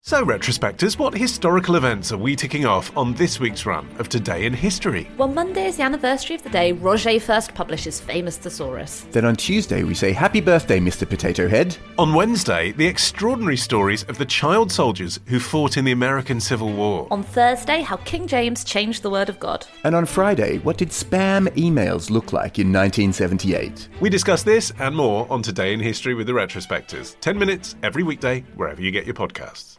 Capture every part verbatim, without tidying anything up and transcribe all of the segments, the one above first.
So, retrospectors, what historical events are we ticking off on this week's run of Today in History? Well, Monday is the anniversary of the day Roger first published his famous Thesaurus. Then on Tuesday we say happy birthday, Mister Potato Head. On Wednesday, the extraordinary stories of the child soldiers who fought in the American Civil War. On Thursday, how King James changed the word of God. And on Friday, what did spam emails look like in nineteen seventy-eight? We discuss this and more on Today in History with the Retrospectors. Ten minutes every weekday, wherever you get your podcasts.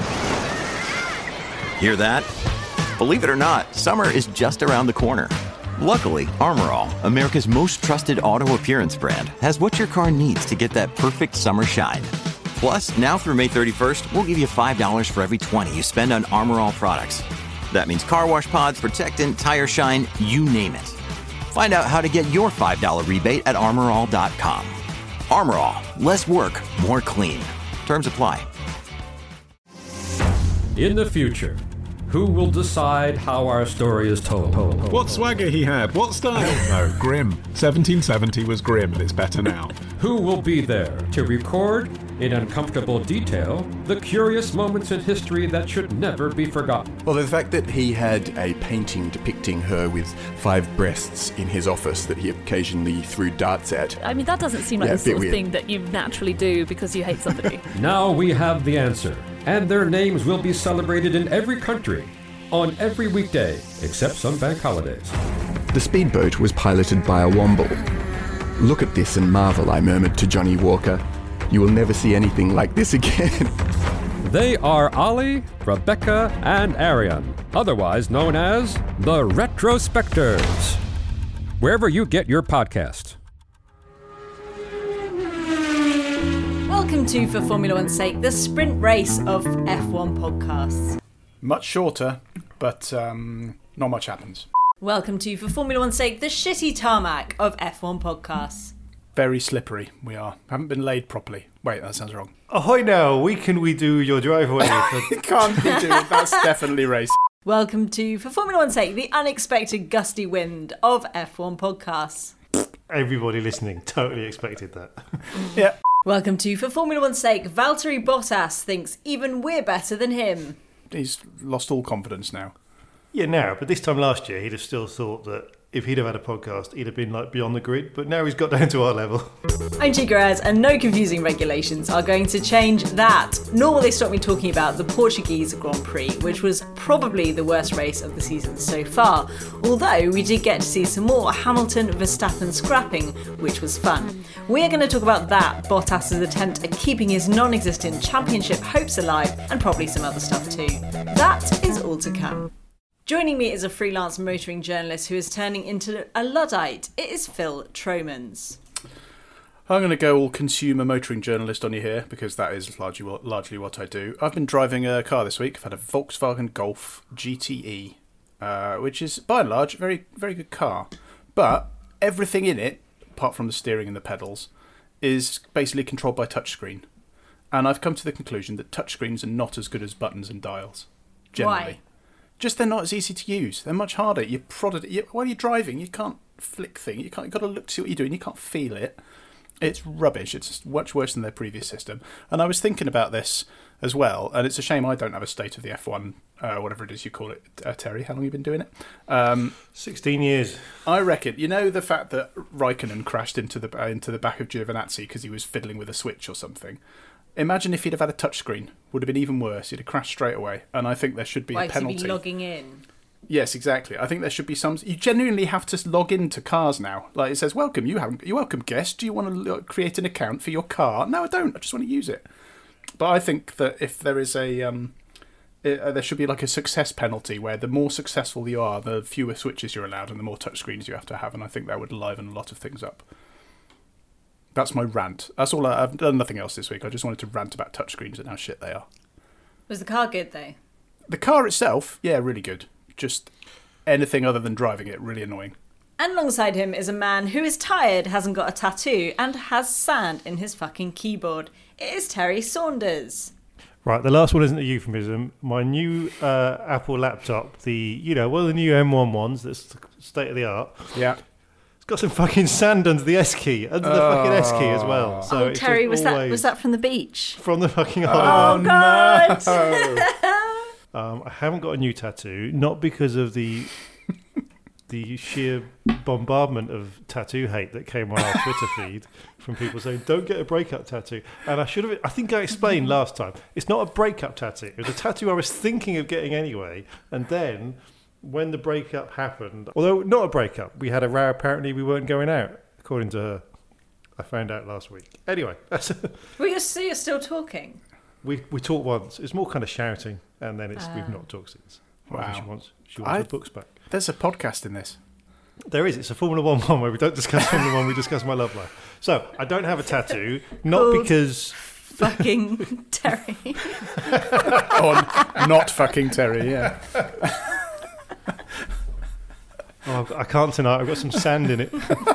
Hear that? Believe it or not, summer is just around the corner. Luckily, Armor All, America's most trusted auto appearance brand, has what your car needs to get that perfect summer shine. Plus, now through May thirty-first, we'll give you five dollars for every twenty you spend on Armor All products. That means car wash pods, protectant, tire shine, you name it. Find out how to get your five dollars rebate at armor all dot com. Armor All, less work, more clean. Terms apply. In the future, who will decide how our story is told? What swagger he had, what style? No, grim. seventeen seventy was grim and it's better now. Who will be there to record, in uncomfortable detail, the curious moments in history that should never be forgotten? Well, the fact that he had a painting depicting her with five breasts in his office that he occasionally threw darts at. I mean, that doesn't seem like Yeah, the sort of weird. thing that you naturally do because you hate somebody. Now we have the answer, and their names will be celebrated in every country, on every weekday, except some bank holidays. The speedboat was piloted by a Womble. Look at this and marvel, I murmured to Johnny Walker. You will never see anything like this again. They are Ollie, Rebecca, and Arian, otherwise known as the Retrospectors. Wherever you get your podcast. Welcome to For Formula One's Sake, the sprint race of F one podcasts. Much shorter, but um, not much happens. Welcome to For Formula One's Sake, the shitty tarmac of F one podcasts. Very slippery we are. Haven't been laid properly. Wait, that sounds wrong. Ahoy now, we can we do your driveway? You can't be doing that's definitely race. Welcome to For Formula One's Sake, the unexpected gusty wind of F one podcasts. Everybody listening totally expected that. Yeah. Welcome to For Formula One's Sake, Valtteri Bottas thinks even we're better than him. He's lost all confidence now. Yeah, now, but this time last year, he'd have still thought that if he'd have had a podcast, he'd have been like beyond the grid, but now he's got down to our level. I'm Chigaraz, and no confusing regulations are going to change that. Nor will they stop me talking about the Portuguese Grand Prix, which was probably the worst race of the season so far. Although we did get to see some more Hamilton-Verstappen scrapping, which was fun. We're going to talk about that, Bottas' attempt at keeping his non-existent championship hopes alive, and probably some other stuff too. That is all to come. Joining me is a freelance motoring journalist who is turning into a Luddite. It is Phil Tromans. I'm going to go all consumer motoring journalist on you here because that is largely what, largely what I do. I've been driving a car this week. I've had a Volkswagen Golf G T E, uh, which is by and large a very, very good car. But everything in it, apart from the steering and the pedals, is basically controlled by touchscreen. And I've come to the conclusion that touchscreens are not as good as buttons and dials, generally. Why? Just they're not as easy to use. They're much harder. You prodded it. You, while you're driving, you can't flick thing. You can't. You've got to look to see what you're doing. You can't feel it. It's rubbish. It's much worse than their previous system. And I was thinking about this as well. And it's a shame I don't have a state of the F one, uh, whatever it is you call it, uh, Terry. How long have you been doing it? Um, Sixteen years. I reckon. You know the fact that Raikkonen crashed into the uh, into the back of Giovinazzi because he was fiddling with a switch or something. Imagine if he'd have had a touchscreen. Would have been even worse. He'd have crashed straight away. And I think there should be Why, a penalty. to be logging in? Yes, exactly. I think there should be some. You genuinely have to log into cars now. Like it says, "Welcome, you haven't. You're welcome, guest. Do you want to create an account for your car?" No, I don't. I just want to use it. But I think that if there is a, um, it, uh, there should be like a success penalty where the more successful you are, the fewer switches you're allowed, and the more touchscreens you have to have. And I think that would liven a lot of things up. That's my rant. That's all. I, I've done nothing else this week. I just wanted to rant about touchscreens and how shit they are. Was the car good though? The car itself, yeah, really good. Just anything other than driving it, really annoying. And alongside him is a man who is tired, hasn't got a tattoo, and has sand in his fucking keyboard. It is Terry Saunders. Right, the last one isn't a euphemism. My new uh, Apple laptop, the, you know, one of the new M one ones that's state of the art. Yeah. It's got some fucking sand under the S key, under the fucking S key as well. So oh, it's Terry, just was that always was that from the beach? from the fucking Oh, island? God! Um, I haven't got a new tattoo, not because of the the sheer bombardment of tattoo hate that came on our Twitter feed from people saying, don't get a breakup tattoo. And I should have, I think I explained last time, it's not a breakup tattoo. It was a tattoo I was thinking of getting anyway. And then when the breakup happened, although not a breakup, we had a row, apparently we weren't going out, according to her. I found out last week. Anyway, that's Well, you're, so you're still talking? we we talked once. It's more kind of shouting, and then it's we've not talked since. Wow. She wants, she wants I- her books back. There's a podcast in this. There is. It's a Formula One one where we don't discuss Formula One, we discuss my love life. So, I don't have a tattoo, not Called- because... Fucking Terry. On not fucking Terry, yeah. Oh, I can't tonight, I've got some sand in it.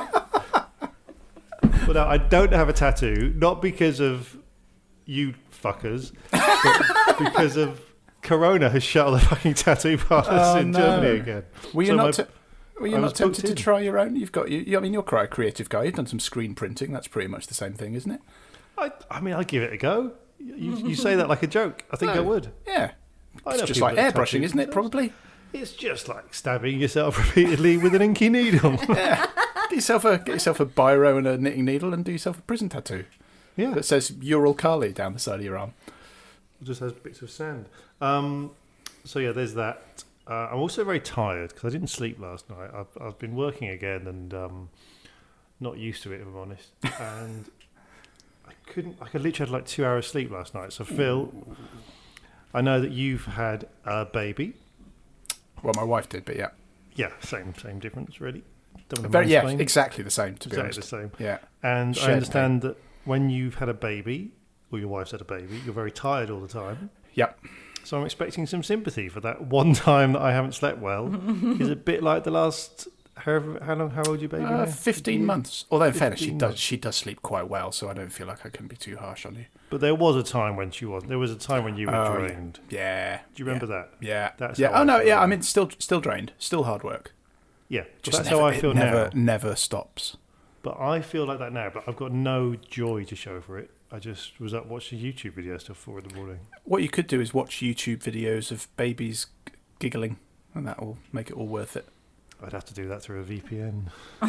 But no, I don't have a tattoo, not because of you fuckers, but because of Corona has shut all the fucking tattoo parlors Oh, in no. Germany again. Were you So not? my- T- were you I not was tempted booked to in. try your own? You've got you. you- I mean, you're quite a creative guy. You've done some screen printing. That's pretty much the same thing, isn't it? I, I mean, I'd give it a go. You, you say that like a joke. I think I No. would. Yeah. I It's know just people like that airbrushing, tattoo isn't it? themselves. Probably. It's just like stabbing yourself repeatedly with an inky needle. Get yourself a get yourself a biro and a knitting needle, and do yourself a prison tattoo Yeah, that says Ural Kali down the side of your arm. it just has bits of sand. Um, so yeah, there's that. Uh, I'm also very tired because I didn't sleep last night. I've, I've been working again and um, not used to it, if I'm honest. And I couldn't. I could literally had like two hours sleep last night. So Phil, I know that you've had a baby. Well, my wife did, but yeah, Yeah, same same difference really. Don't want to very yeah, mansplain. exactly the same. To be Exactly honest, the same. yeah. And I Shared understand that when you've had a baby, or your wife's had a baby, you're very tired all the time. Yep. So I'm expecting some sympathy for that one time that I haven't slept well. Is a bit like the last. However, how long? How old are your baby? Uh, now? Fifteen months. Although in fairness, she fifteen does months. she does sleep quite well, so I don't feel like I can be too harsh on you. But there was a time when she wasn't. There was a time when you were Oh, yeah. drained. Yeah. Do you remember yeah. that? Yeah. That's yeah. how Oh I no. feel Yeah. now. I mean, still still drained. Still hard work. Yeah, but Just that's never, how I it feel never, now. Never stops. But I feel like that now. But I've got no joy to show for it. I just was up watching YouTube videos till four in the morning. What you could do is watch YouTube videos of babies g- giggling, and that will make it all worth it. I'd have to do that through a V P N.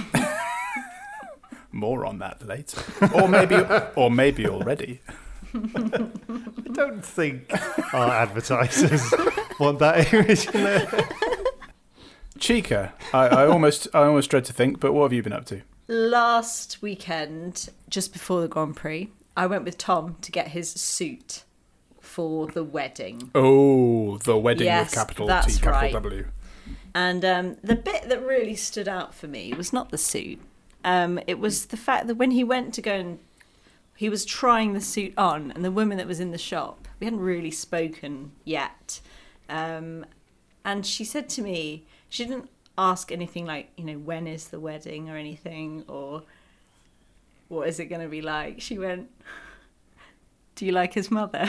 More on that later, or maybe, or maybe already. I don't think our advertisers want that image in there. Chica, I, I almost, I almost dread to think, but what have you been up to? Last weekend, just before the Grand Prix, I went with Tom to get his suit for the wedding. Oh, the wedding Yes, with capital that's T, capital right. W. And um, the bit that really stood out for me was not the suit. Um, it was the fact that when he went to go and he was trying the suit on, and the woman that was in the shop, we hadn't really spoken yet. Um, and she said to me, she didn't ask anything like, you know, when is the wedding or anything, or what is it going to be like? She went, do you like his mother?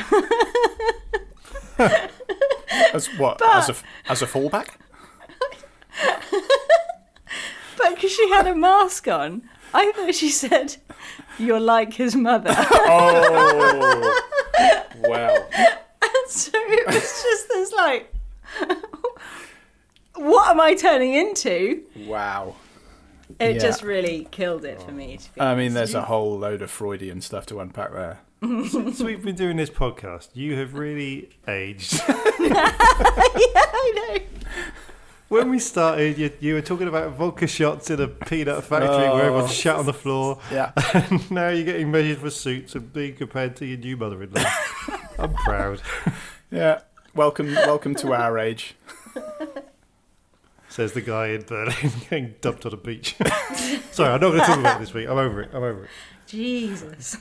As what? But- as a as a fallback? But because she had a mask on, I thought she said, you're like his mother. Oh, wow. So it was just this like, what am I turning into? Wow. It Yeah. just really killed it for me. To be I mean, honest. there's a whole load of Freudian stuff to unpack there. Since we've been doing this podcast, you have really aged. Yeah, I know. When we started, you, you were talking about vodka shots in a peanut factory Oh. where everyone's shat on the floor. Yeah. And now you're getting measured for suits and being compared to your new mother-in-law. I'm proud. Yeah. Welcome, welcome to our age. Says the guy in Berlin getting dumped on a beach. Sorry, I'm not going to talk about it this week. I'm over it. I'm over it. Jesus.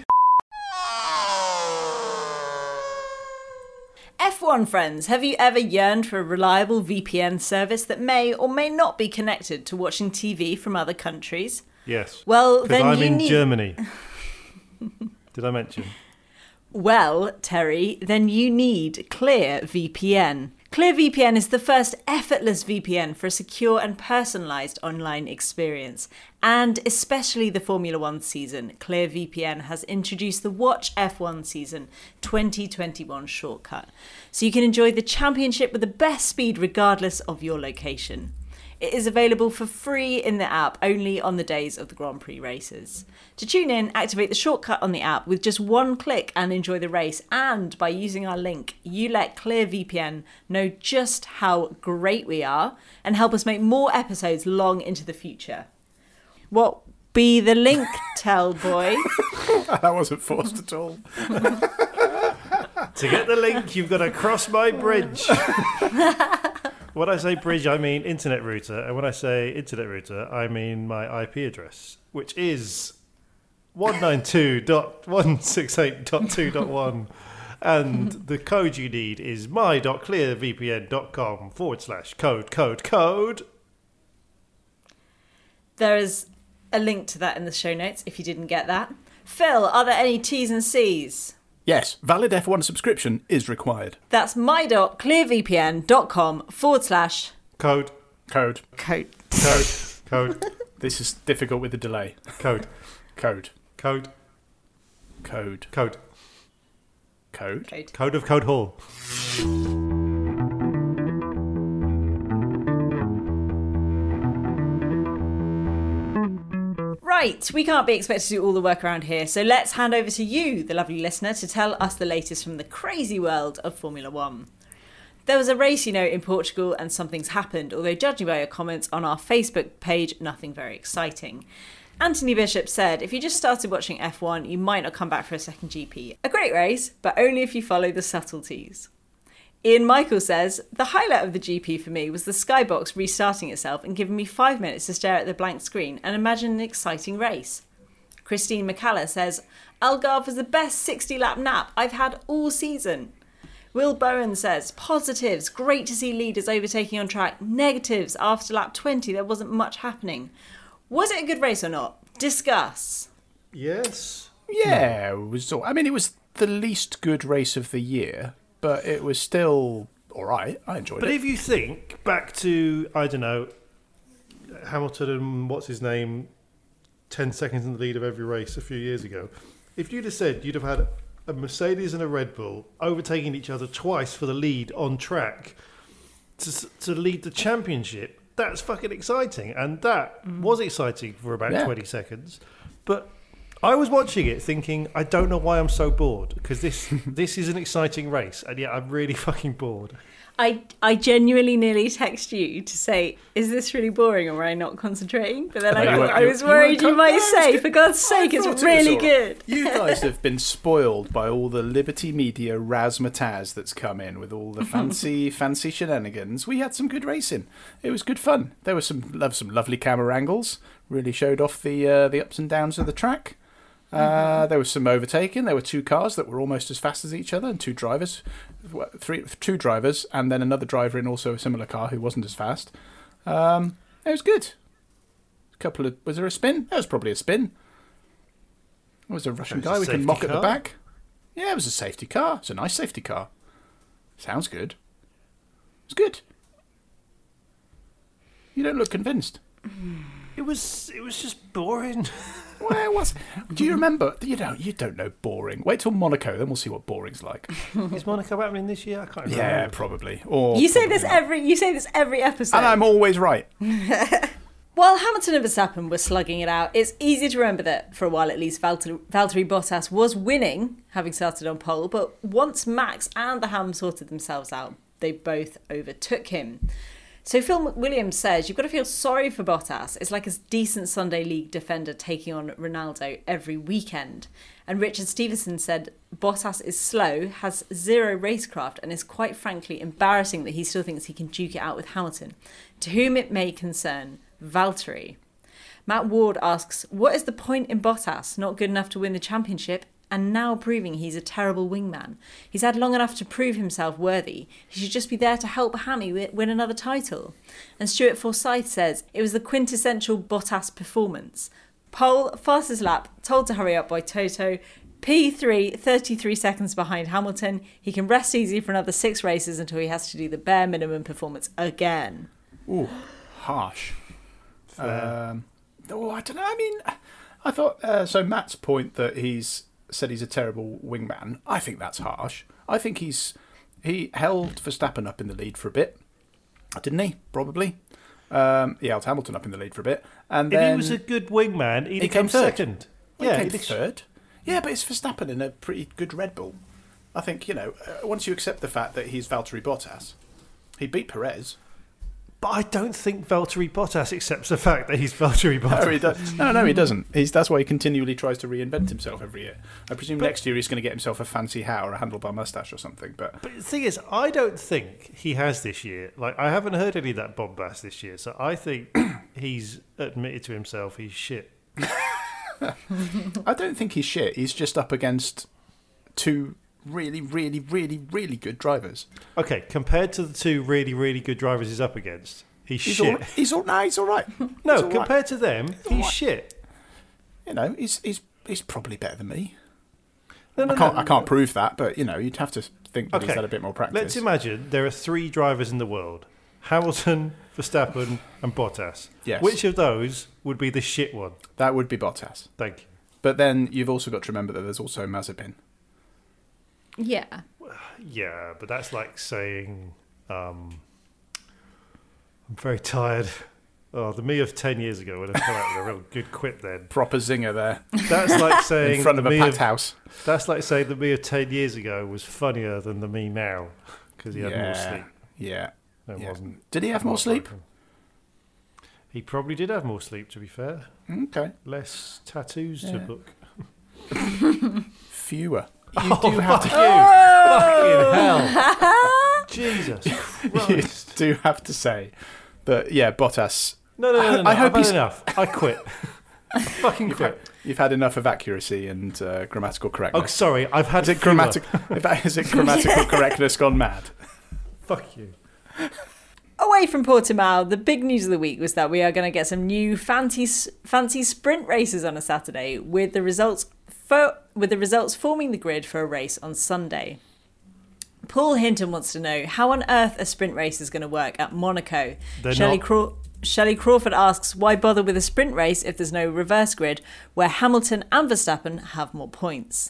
F one friends, have you ever yearned for a reliable V P N service that may or may not be connected to watching T V from other countries? Yes. Well, Because then I'm you in need... Germany. Did I mention? Well, Terry, then you need Clear V P N. ClearVPN is the first effortless V P N for a secure and personalised online experience. And especially the Formula One season, ClearVPN has introduced the Watch F one Season twenty twenty-one shortcut, so you can enjoy the championship with the best speed regardless of your location. It is available for free in the app only on the days of the Grand Prix races. To tune in, activate the shortcut on the app with just one click and enjoy the race. And by using our link, you let ClearVPN know just how great we are and help us make more episodes long into the future. What be the link, tell boy? That wasn't forced at all. To get the link, you've got to cross my bridge. When I say bridge, I mean internet router. And when I say internet router, I mean my I P address, which is one ninety-two dot one sixty-eight dot two dot one. And the code you need is my.clearvpn.com forward slash code, code, code. There is a link to that in the show notes if you didn't get that. Phil, are there any T's and C's? Yes, valid F one subscription is required. That's my.clearvpn.com forward slash code. Code. Code. Code. Code. This is difficult with the delay. Code. Code. Code. Code. Code. Code. Code. Code of Code Hall. Right, we can't be expected to do all the work around here, so let's hand over to you, the lovely listener, to tell us the latest from the crazy world of Formula One. There was a race, you know, in Portugal and something's happened, although judging by your comments on our Facebook page, nothing very exciting. Anthony Bishop said, if you just started watching F one, you might not come back for a second G P. A great race, but only if you follow the subtleties. Ian Michael says, the highlight of the G P for me was the skybox restarting itself and giving me five minutes to stare at the blank screen and imagine an exciting race. Christine McCalla says, Algarve was the best sixty-lap nap I've had all season. Will Bowen says, positives, great to see leaders overtaking on track. Negatives, after lap twenty there wasn't much happening. Was it a good race or not? Discuss. Yes. Yeah, it was. All, I mean, it was the least good race of the year, but it was still all right. I enjoyed but it. But if you think back to, I don't know, Hamilton and what's his name, ten seconds in the lead of every race a few years ago, if you'd have said you'd have had a Mercedes and a Red Bull overtaking each other twice for the lead on track to, to lead the championship, that's fucking exciting. And that mm. was exciting for about yeah. twenty seconds. But I was watching it thinking, I don't know why I'm so bored, because this this is an exciting race, and yet I'm really fucking bored. I, I genuinely nearly text you to say, is this really boring or am I not concentrating? But then I, I, I was worried you, you might say, for God's sake, it's really it good. You guys have been spoiled by all the Liberty Media razzmatazz that's come in with all the fancy, fancy shenanigans. We had some good racing. It was good fun. There were some, love, some lovely camera angles, really showed off the uh, the ups and downs of the track. Uh, there was some overtaking. There were two cars that were almost as fast as each other, and two drivers, three, two drivers, and then another driver in also a similar car who wasn't as fast. Um, it was good. A couple of was there a spin? There was probably a spin. There was a Russian was guy a we can mock car? At the back. Yeah, it was a safety car. It's a nice safety car. Sounds good. It's good. You don't look convinced. It was. It was just boring. Where was? Do you remember? You don't. You don't know boring. Wait till Monaco, then we'll see what boring's like. Is Monaco happening this year? I can't remember. Yeah, probably. Or you say probably this not. every. You say this every episode, and I'm always right. While Hamilton and Verstappen were slugging it out, it's easy to remember that for a while at least, Valtteri, Valtteri Bottas was winning, having started on pole. But once Max and the Ham sorted themselves out, they both overtook him. So Phil Williams says, you've got to feel sorry for Bottas. It's like a decent Sunday League defender taking on Ronaldo every weekend. And Richard Stevenson said, Bottas is slow, has zero racecraft, and is quite frankly embarrassing that he still thinks he can duke it out with Hamilton. To whom it may concern, Valtteri. Matt Ward asks, what is the point in Bottas? Not good enough to win the championship, and now proving he's a terrible wingman. He's had long enough to prove himself worthy. He should just be there to help Hammy win another title. And Stuart Forsyth says, it was the quintessential Bottas performance. Pole, fastest lap, told to hurry up by Toto, P three, thirty-three seconds behind Hamilton. He can rest easy for another six races until he has to do the bare minimum performance again. Ooh, harsh. Um, oh, I don't know. I mean, I thought, uh, so Matt's point that he's said he's a terrible wingman, I think that's harsh. I think he's, he held Verstappen up in the lead for a bit, didn't he? Probably. Um, he held Hamilton up in the lead for a bit. And if then he was a good wingman, he'd he have come came third. second. Well, yeah, he came he'd- third. Yeah, but it's Verstappen in a pretty good Red Bull. I think, you know, uh, once you accept the fact that he's Valtteri Bottas, he beat Perez. But I don't think Valtteri Bottas accepts the fact that he's Valtteri Bottas. No, he does. No, no, he doesn't. He's, that's why he continually tries to reinvent himself every year. I presume But- next year he's going to get himself a fancy hat or a handlebar mustache or something. But But the thing is, I don't think he has this year. Like, I haven't heard any of that bombast this year, so I think he's admitted to himself he's shit. I don't think he's shit. He's just up against two really, really, really, really good drivers. Okay, compared to the two really, really good drivers he's up against, he's, He's shit. all, he's all, no, he's all right. no, He's all compared right. to them, all he's right. shit. You know, he's he's he's probably better than me. No, no, I can't no. I can't prove that, but you know, you'd have to think that he's Okay. had a bit more practice. Let's imagine there are three drivers in the world: Hamilton, Verstappen, and Bottas. Yes. Which of those would be the shit one? That would be Bottas. Thank you. But then you've also got to remember that there's also Mazepin. Yeah. Yeah, but that's like saying, um, I'm very tired. Oh, the me of ten years ago would have come out with a real good quip then. Proper zinger there That's like saying in front of the a me packed of, house. That's like saying the me of ten years ago was funnier than the me now because he had more sleep. Yeah. No, it yeah. wasn't. Did he have more sleep? He probably did have more sleep, to be fair. Okay. Less tattoos to Yeah. book. Fewer. You Oh, do have fuck to. you! Fucking hell! Jesus You Christ! do have to say that. Yeah, Bottas. No, no, no, no, no. I hope I've had he's- enough. I quit. I fucking You've had, quit. you've had enough of accuracy and uh, grammatical Oh, correctness. sorry. I've had Is it fewer. grammatic? Is it grammatical correctness gone mad? Fuck you. Away from Portimao, the big news of the week was that we are going to get some new fancy fancy sprint races on a Saturday, with the results fo- with the results forming the grid for a race on Sunday. Paul Hinton wants to know how on earth a sprint race is going to work at Monaco. They're Shelley, not. Craw- Shelley Crawford asks, why bother with a sprint race if there's no reverse grid where Hamilton and Verstappen have more points?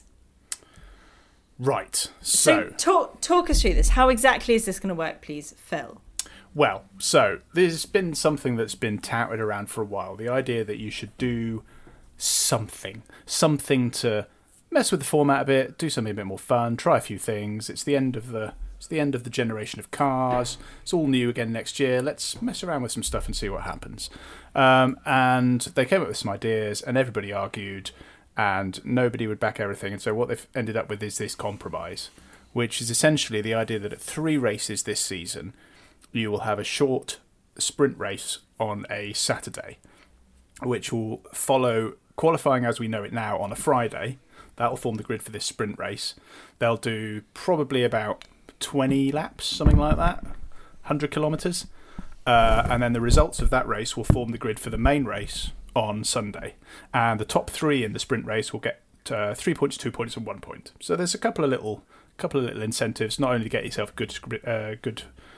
Right. So, So, talk talk us through this. How exactly is this going to work, please, Phil? well, so there's been something that's been touted around for a while. The idea that you should do something, something to mess with the format a bit, do something a bit more fun, try a few things. It's the end of the it's the end of the generation of cars. It's all new again next year. Let's mess around with some stuff and see what happens. Um, and they came up with some ideas, and everybody argued, and nobody would back everything. And so what they've ended up with is this compromise, which is essentially the idea that at three races this season, you will have a short sprint race on a Saturday, which will follow qualifying as we know it now on a Friday. That will form the grid for this sprint race. They'll do probably about twenty laps, something like that, one hundred kilometres. Uh, and then the results of that race will form the grid for the main race on Sunday. And the top three in the sprint race will get uh, three points, two points, and one point. So there's a couple of little, couple of little incentives, not only to get yourself a good, scri- uh, good,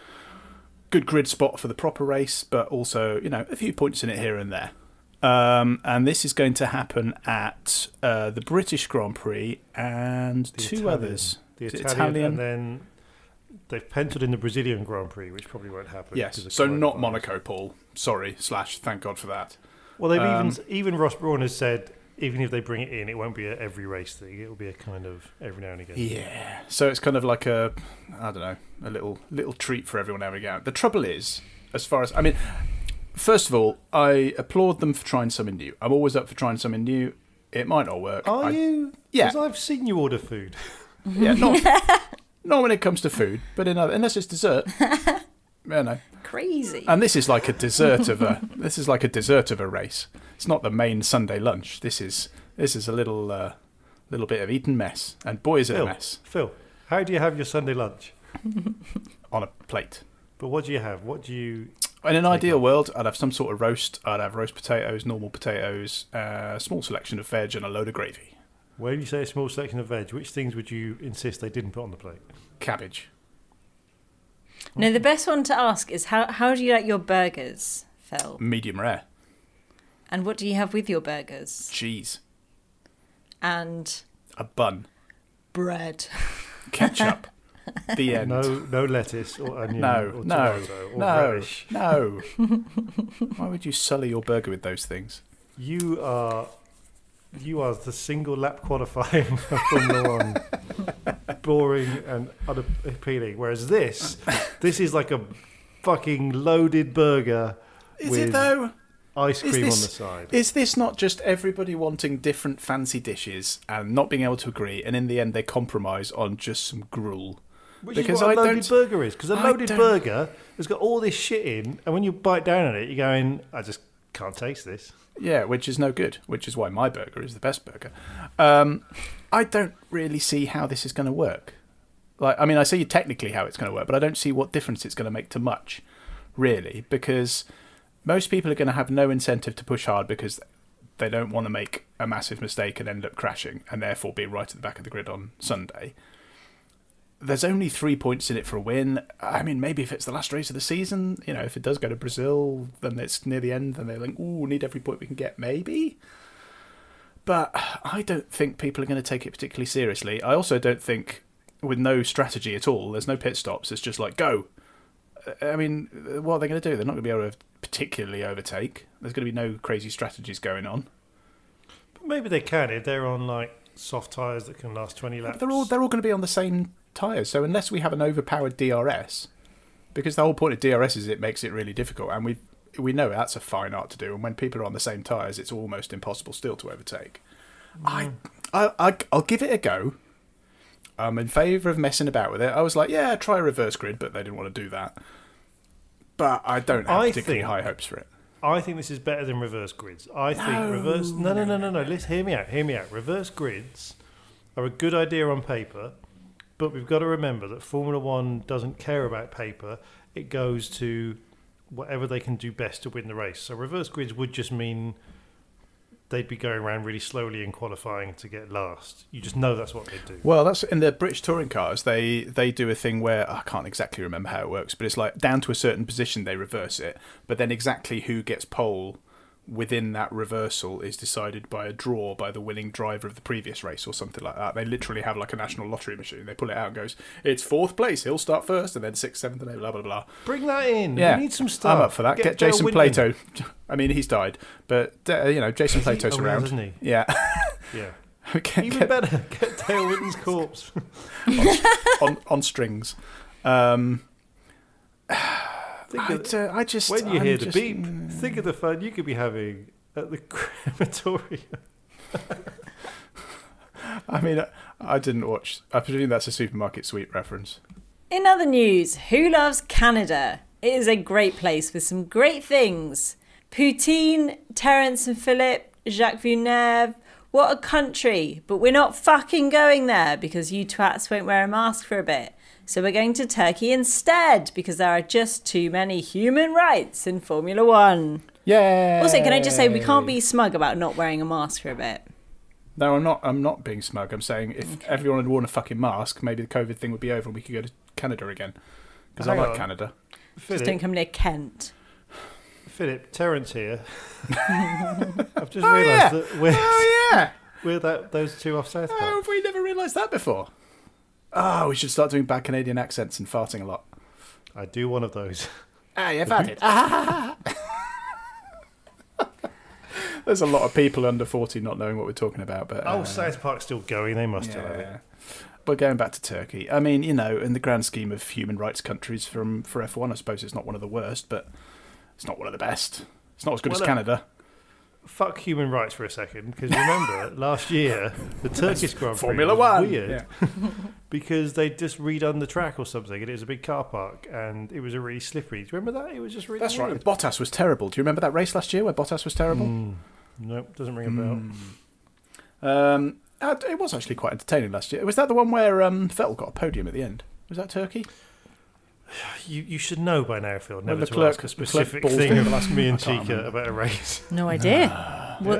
good grid spot for the proper race, but also, you know, a few points in it here and there. Um, and this is going to happen at uh, the British Grand Prix and The two Italian- others. The Is it Italian, Italian? and then they've penciled in the Brazilian Grand Prix, which probably won't happen. Yes, because of so not coronavirus. Monaco, Paul. Sorry, slash, thank God for that. Well, they've Um, even even Ross Brawn has said even if they bring it in, it won't be a every race thing. It'll be a kind of every now and again. Yeah, so it's kind of like a, I don't know, a little little treat for everyone every now. The trouble is, as far as I mean, first of all, I applaud them for trying something new. I'm always up for trying something new. It might not work. Are I, you? Yeah. Because I've seen you order food. Yeah, not not when it comes to food, but in other, unless it's dessert. You know. Crazy. And this is like a dessert of a this is like a dessert of a race. It's not the main Sunday lunch. This is this is a little uh, little bit of eaten mess, and boy is it a Phil, mess Phil, how do you have your Sunday lunch? on a plate. But what do you have? What do you? In an ideal world, I'd have some sort of roast. I'd have roast potatoes, normal potatoes, a small selection of veg, and a load of gravy. When you say a small selection of veg, which things would you insist they didn't put on the plate? Cabbage. No, the best one to ask is how how do you like your burgers, Phil? Medium rare. And what do you have with your burgers? Cheese. And a bun. Bread. Ketchup. The end. No, no lettuce or onion no, or no, tomato or no, relish. no. Why would you sully your burger with those things? You are, you are the single lap qualifying for Formula One, boring and unappealing. Whereas this, this is like a fucking loaded burger. Is with it though? Ice cream this, on the side. Is this not just everybody wanting different fancy dishes and not being able to agree, and in the end they compromise on just some gruel? Which because is what I a loaded don't, burger is. Because a I loaded don't- burger has got all this shit in, and when you bite down on it, you're going, I just can't taste this. Yeah, which is no good, which is why my burger is the best burger. Um, I don't really see how this is going to work. Like, I mean, I see technically how it's going to work, but I don't see what difference it's going to make to much, really, because most people are going to have no incentive to push hard because they don't want to make a massive mistake and end up crashing and therefore be right at the back of the grid on Sunday. There's only three points in it for a win. I mean, maybe if it's the last race of the season, you know, if it does go to Brazil, then it's near the end, then they're like, ooh, need every point we can get, maybe. But I don't think people are going to take it particularly seriously. I also don't think, with no strategy at all, there's no pit stops, it's just like, go. I mean, what are they going to do? They're not going to be able to particularly overtake. There's going to be no crazy strategies going on. But maybe they can if they're on like soft tyres that can last twenty laps. They're all they're all going to be on the same tyres. So unless we have an overpowered D R S, because the whole point of D R S is it makes it really difficult, and we we know that's a fine art to do. And when people are on the same tyres, it's almost impossible still to overtake. Mm. I, I I I'll give it a go. I'm in favour of messing about with it. I was like, yeah, try a reverse grid, but they didn't want to do that. But I don't have I particularly think- high hopes for it. I think this is better than reverse grids. I think No. reverse. No, no, no, no, no. Let's hear me out. Hear me out. Reverse grids are a good idea on paper, but we've got to remember that Formula One doesn't care about paper. It goes to whatever they can do best to win the race. So reverse grids would just mean they'd be going around really slowly and qualifying to get last. You just know that's what they do. Well, that's in the British touring cars. They they do a thing where I can't exactly remember how it works, but it's like down to a certain position they reverse it, but then exactly who gets pole within that reversal is decided by a draw by the winning driver of the previous race or something like that. They literally have like a national lottery machine. They pull it out and goes, it's fourth place, he'll start first, and then sixth, seventh, and eighth, blah blah blah. Bring that in. Yeah, We need some stuff. I'm up for that. Get, Get Dale Jason Winton. Plato. I mean, he's died, but uh, you know, Jason Has he? Plato's Oh, he around. has, hasn't he? Yeah. Yeah. Okay, Even get- better, get Dale Winton's corpse. on on strings. Um, Think I, of- uh, I just when you I'm hear the just- beep, think of the fun you could be having at the crematorium. I mean, I, I didn't watch. I presume that's a Supermarket Sweep reference. In other news, who loves Canada? It is a great place with some great things. Poutine, Terence and Philip, Jacques Villeneuve. What a country. But we're not fucking going there because you twats won't wear a mask for a bit. So we're going to Turkey instead because there are just too many human rights in Formula One. Yeah. Also, can I just say we can't be smug about not wearing a mask for a bit. No, I'm not. I'm not being smug. I'm saying if Okay. everyone had worn a fucking mask, maybe the COVID thing would be over and we could go to Canada again. Because I Hang like on. Canada. Just Philip, don't come near Kent. Philip, Terence here. I've just Oh, realised yeah. that we're, Oh yeah. we're that those two off South Oh, Park. have we never realised that before? Oh, we should start doing bad Canadian accents and farting a lot. I do one of those. Ah, you've had it. Ah. There's a lot of people under forty not knowing what we're talking about. But Oh, uh, South Park's still going. They must still have it. yeah. But going back to Turkey, I mean, you know, in the grand scheme of human rights countries from for F one, I suppose it's not one of the worst, but it's not one of the best. It's not as good Well, as look, Canada. Fuck human rights for a second, because remember last year the Turkish Grand Prix Formula was One. weird Yeah. because they just redone the track or something, and it was a big car park, and it was a really slippery. Do you remember that? It was just really That's right. weird. Bottas was terrible. Do you remember that race last year where Bottas was terrible? Mm. Nope, doesn't ring a bell. Mm. Um, uh, it was actually quite entertaining last year. Was that the one where um, Vettel got a podium at the end? Was that Turkey? You you should know by now, Phil. Never the to clerk- ask a the clerk specific balls thing down of the last- me and I can't Chica remember. about a race. No idea. What,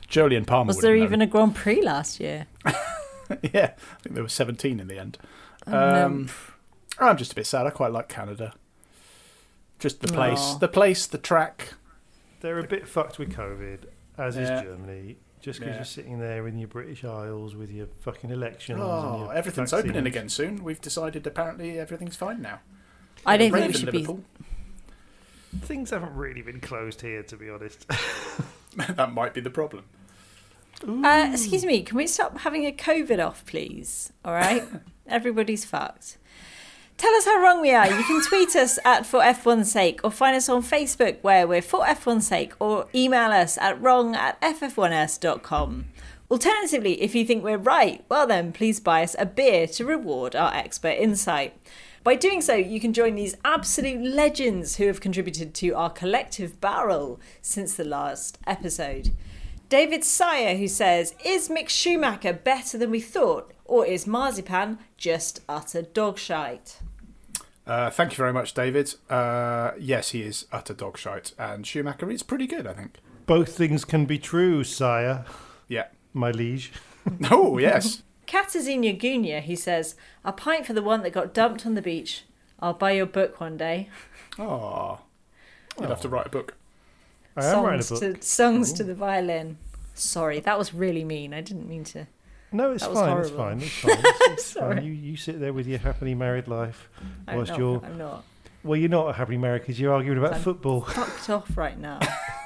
Jolyon Palmer. Was there even a Grand Prix last year? Yeah, I think there were seventeen in the end. Oh, um, no. I'm just a bit sad. I quite like Canada. Just the place, Aw. the place, the track. They're a bit fucked with COVID, as Yeah. is Germany. Just because Yeah. you're sitting there in your British Isles with your fucking elections. and Oh, your everything's vaccines. opening again soon. We've decided apparently everything's fine now. I don't Rain think we in should be. Liverpool. Things haven't really been closed here, to be honest. That might be the problem. Uh, excuse me, can we stop having a COVID off, please? All right? Everybody's fucked. Tell us how wrong we are. You can tweet us at For F one's Sake or find us on Facebook where we're For F one's Sake or email us at wrong at f f one s dot com. Alternatively, if you think we're right, well then please buy us a beer to reward our expert insight. By doing so, you can join these absolute legends who have contributed to our collective barrel since the last episode. David Sire, who says, is Mick Schumacher better than we thought, or is Marzipan just utter dog shite? Uh, thank you very much, David. Uh, yes, he is utter dog shite, and Schumacher is pretty good, I think. Both things can be true, sire, Yeah. my liege. Oh, yes. Katarzyna Gunia, who says, a pint for the one that got dumped on the beach. I'll buy your book one day. Oh, you'd have to write a book. I am writing a Songs book. to songs to the violin. Sorry, that was really mean. I didn't mean to. No, it's That was fine, it's horrible. fine. It's fine. It's, it's Sorry. fine. You, you sit there with your happily married life I'm whilst not. you're... I'm not. Well, you're not happily married because you're arguing about I'm- football. Fucked off right now.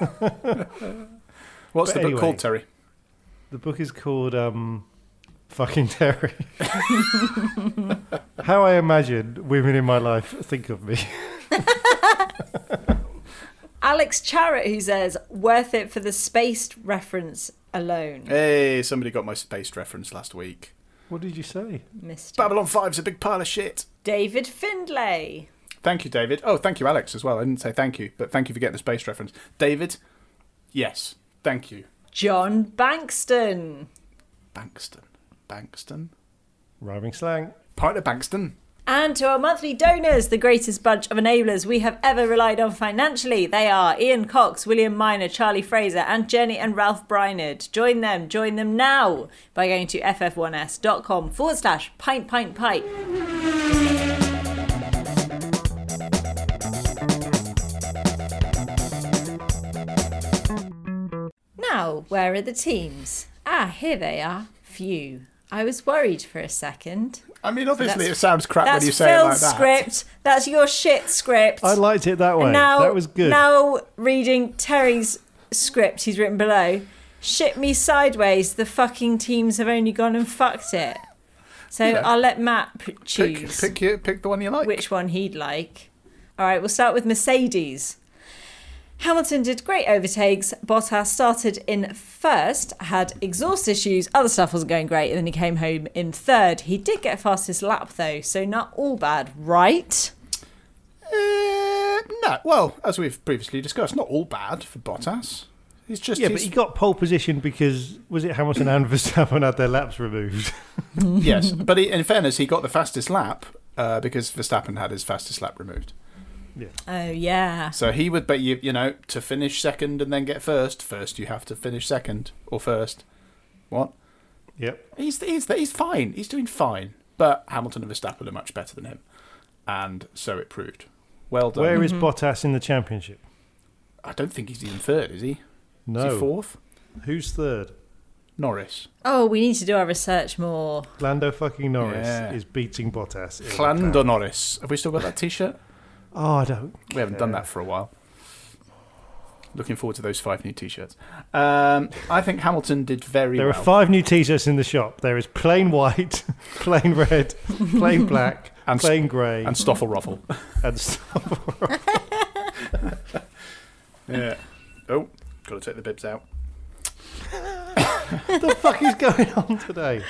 What's But the anyway. book called, Terry? The book is called um, Fucking Terry. How I imagine women in my life think of me. Alex Charrett, who says, worth it for the spaced reference alone. Hey, somebody got my spaced reference last week. What did you say? Mister Babylon five's a big pile of shit. David Findlay. Thank you, David. Oh, thank you, Alex, as well. I didn't say thank you, but thank you for getting the space reference. David, yes, thank you. John Bankston. Bankston. Bankston? Rhyming slang. Pint of Bankston. And to our monthly donors, the greatest bunch of enablers we have ever relied on financially. They are Ian Cox, William Minor, Charlie Fraser, and Jenny and Ralph Brynard. Join them, join them now by going to f f one s dot com forward slash pint pint pipe. Now, where are the teams? Ah, here they are. Phew. I was worried for a second. I mean, obviously That's- it sounds crap when That's you say it like Phil's that. script. That's your shit script. I liked it that way. And now, that was good. Now reading Terry's script he's written below. Shit me sideways. The fucking teams have only gone and fucked it. So Yeah. I'll let Matt p- Pick, choose pick, your, pick the one you like. which one he'd like. All right, we'll start with Mercedes. Hamilton did great overtakes. Bottas started in first, had exhaust issues. Other stuff wasn't going great, and then he came home in third. He did get fastest lap though, so not all bad, right? Uh, no, well, as we've previously discussed, not all bad for Bottas. He's just yeah, he's, but he got pole position because, was it Hamilton and Verstappen had their laps removed? yes, but he, in fairness, he got the fastest lap uh, because Verstappen had his fastest lap removed. Oh yeah. So he would, but you you know, to finish second and then get first, first you have to finish second or first. What? Yep. He's he's he's fine. He's doing fine. But Hamilton and Verstappen are much better than him, and so it proved. Well done. Where is Bottas in the championship? I don't think he's even third, is he? No. Is he fourth? Who's third? Norris. Oh, we need to do our research more. Lando fucking Norris Yeah. is beating Bottas. in the Lando pound. Norris. Have we still got that T-shirt? Oh, I don't. We haven't done that for a while. Looking forward to those five new T-shirts. Um, I think Hamilton did very There well. are five new T-shirts in the shop. There is plain white, plain red, plain black, And s- plain grey, and Stoffel Ruffle. and stuff. Yeah. Oh, got to take the bibs out. What the fuck is going on today?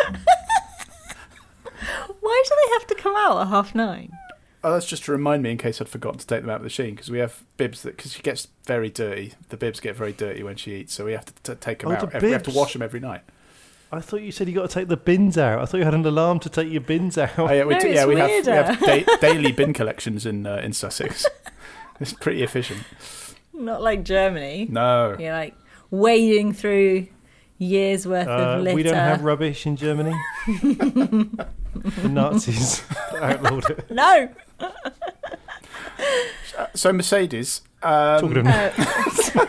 Why do they have to come out at half nine? Oh, that's just to remind me in case I'd forgotten to take them out of the machine, because we have bibs that because she gets very dirty. The bibs get very dirty when she eats, so we have to t- take them Oh, out. the Every, we have to bibs. wash them every night. I thought you said you got to take the bins out. I thought you had an alarm to take your bins out. Oh, yeah, we, No, do- it's yeah, we have, we have weirder. da- daily bin collections in uh, in Sussex. It's pretty efficient. Not like Germany. No. You're like wading through years worth Uh, of litter. we don't have rubbish in Germany. The Nazis outlawed it. No. So Mercedes. Um, Talking of Uh,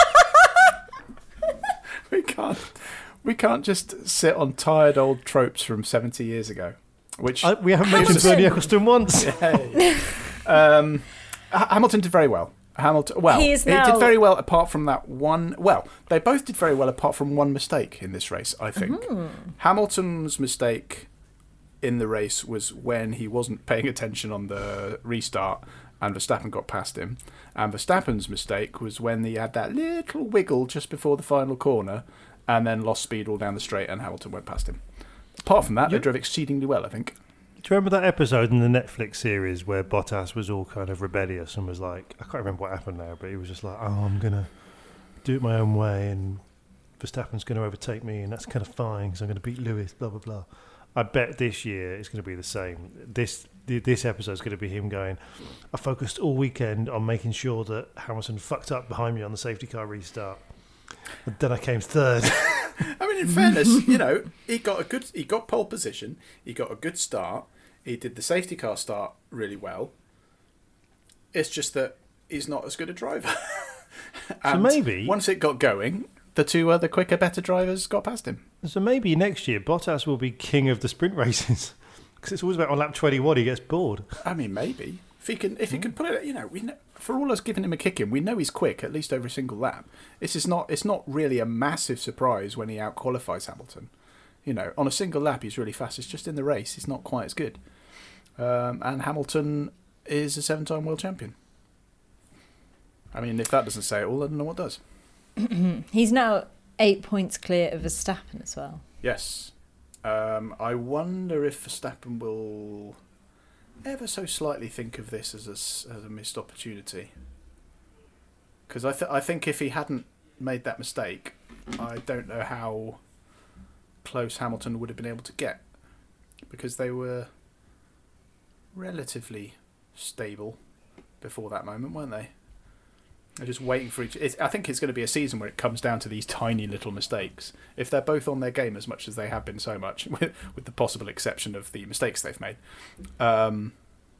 we can't. We can't just sit on tired old tropes from seventy years ago. Which I, we haven't mentioned Hamilton. Bernie Ecclestone once. Hey. um, H- Hamilton did very well. Hamilton, well, He he, is now- did very well apart from that one. Well, they both did very well apart from one mistake in this race. I think Hamilton's mistake in the race was when he wasn't paying attention on the restart, and Verstappen got past him. And Verstappen's mistake was when he had that little wiggle just before the final corner, and then lost speed all down the straight, and Hamilton went past him. Apart from that, they Yep. drove exceedingly well, I think. Do you remember that episode in the Netflix series where Bottas was all kind of rebellious and was like, I can't remember what happened now, but he was just like, oh, I'm going to do it my own way and Verstappen's going to overtake me and that's kind of fine because I'm going to beat Lewis, blah, blah, blah. I bet this year it's going to be the same. This this episode is going to be him going, I focused all weekend on making sure that Hamilton fucked up behind me on the safety car restart. But then I came third. I mean, in fairness, you know, he got a good, he got pole position, he got a good start, he did the safety car start really well. It's just that he's not as good a driver. And maybe- once it got going, the two other quicker, better drivers got past him. So maybe next year Bottas will be king of the sprint races. Because it's always about on lap twenty-one he gets bored. I mean, maybe if he can, if he can put it, you know, we know, for all us giving him a kick in, we know he's quick at least over a single lap. This is not, it's not really a massive surprise when he out qualifies Hamilton. You know, on a single lap he's really fast. It's just in the race he's not quite as good. Um, and Hamilton is a seven-time world champion. I mean, if that doesn't say it all, I don't know what does. He's now eight points clear of Verstappen as well. Yes. Um, I wonder if Verstappen will ever so slightly think of this as a, s- as a missed opportunity. Because I, th- I think if he hadn't made that mistake, I don't know how close Hamilton would have been able to get. Because they were relatively stable before that moment, weren't they? They're just waiting for each. It's, I think it's going to be a season where it comes down to these tiny little mistakes. If they're both on their game as much as they have been so much, with, with the possible exception of the mistakes they've made, um,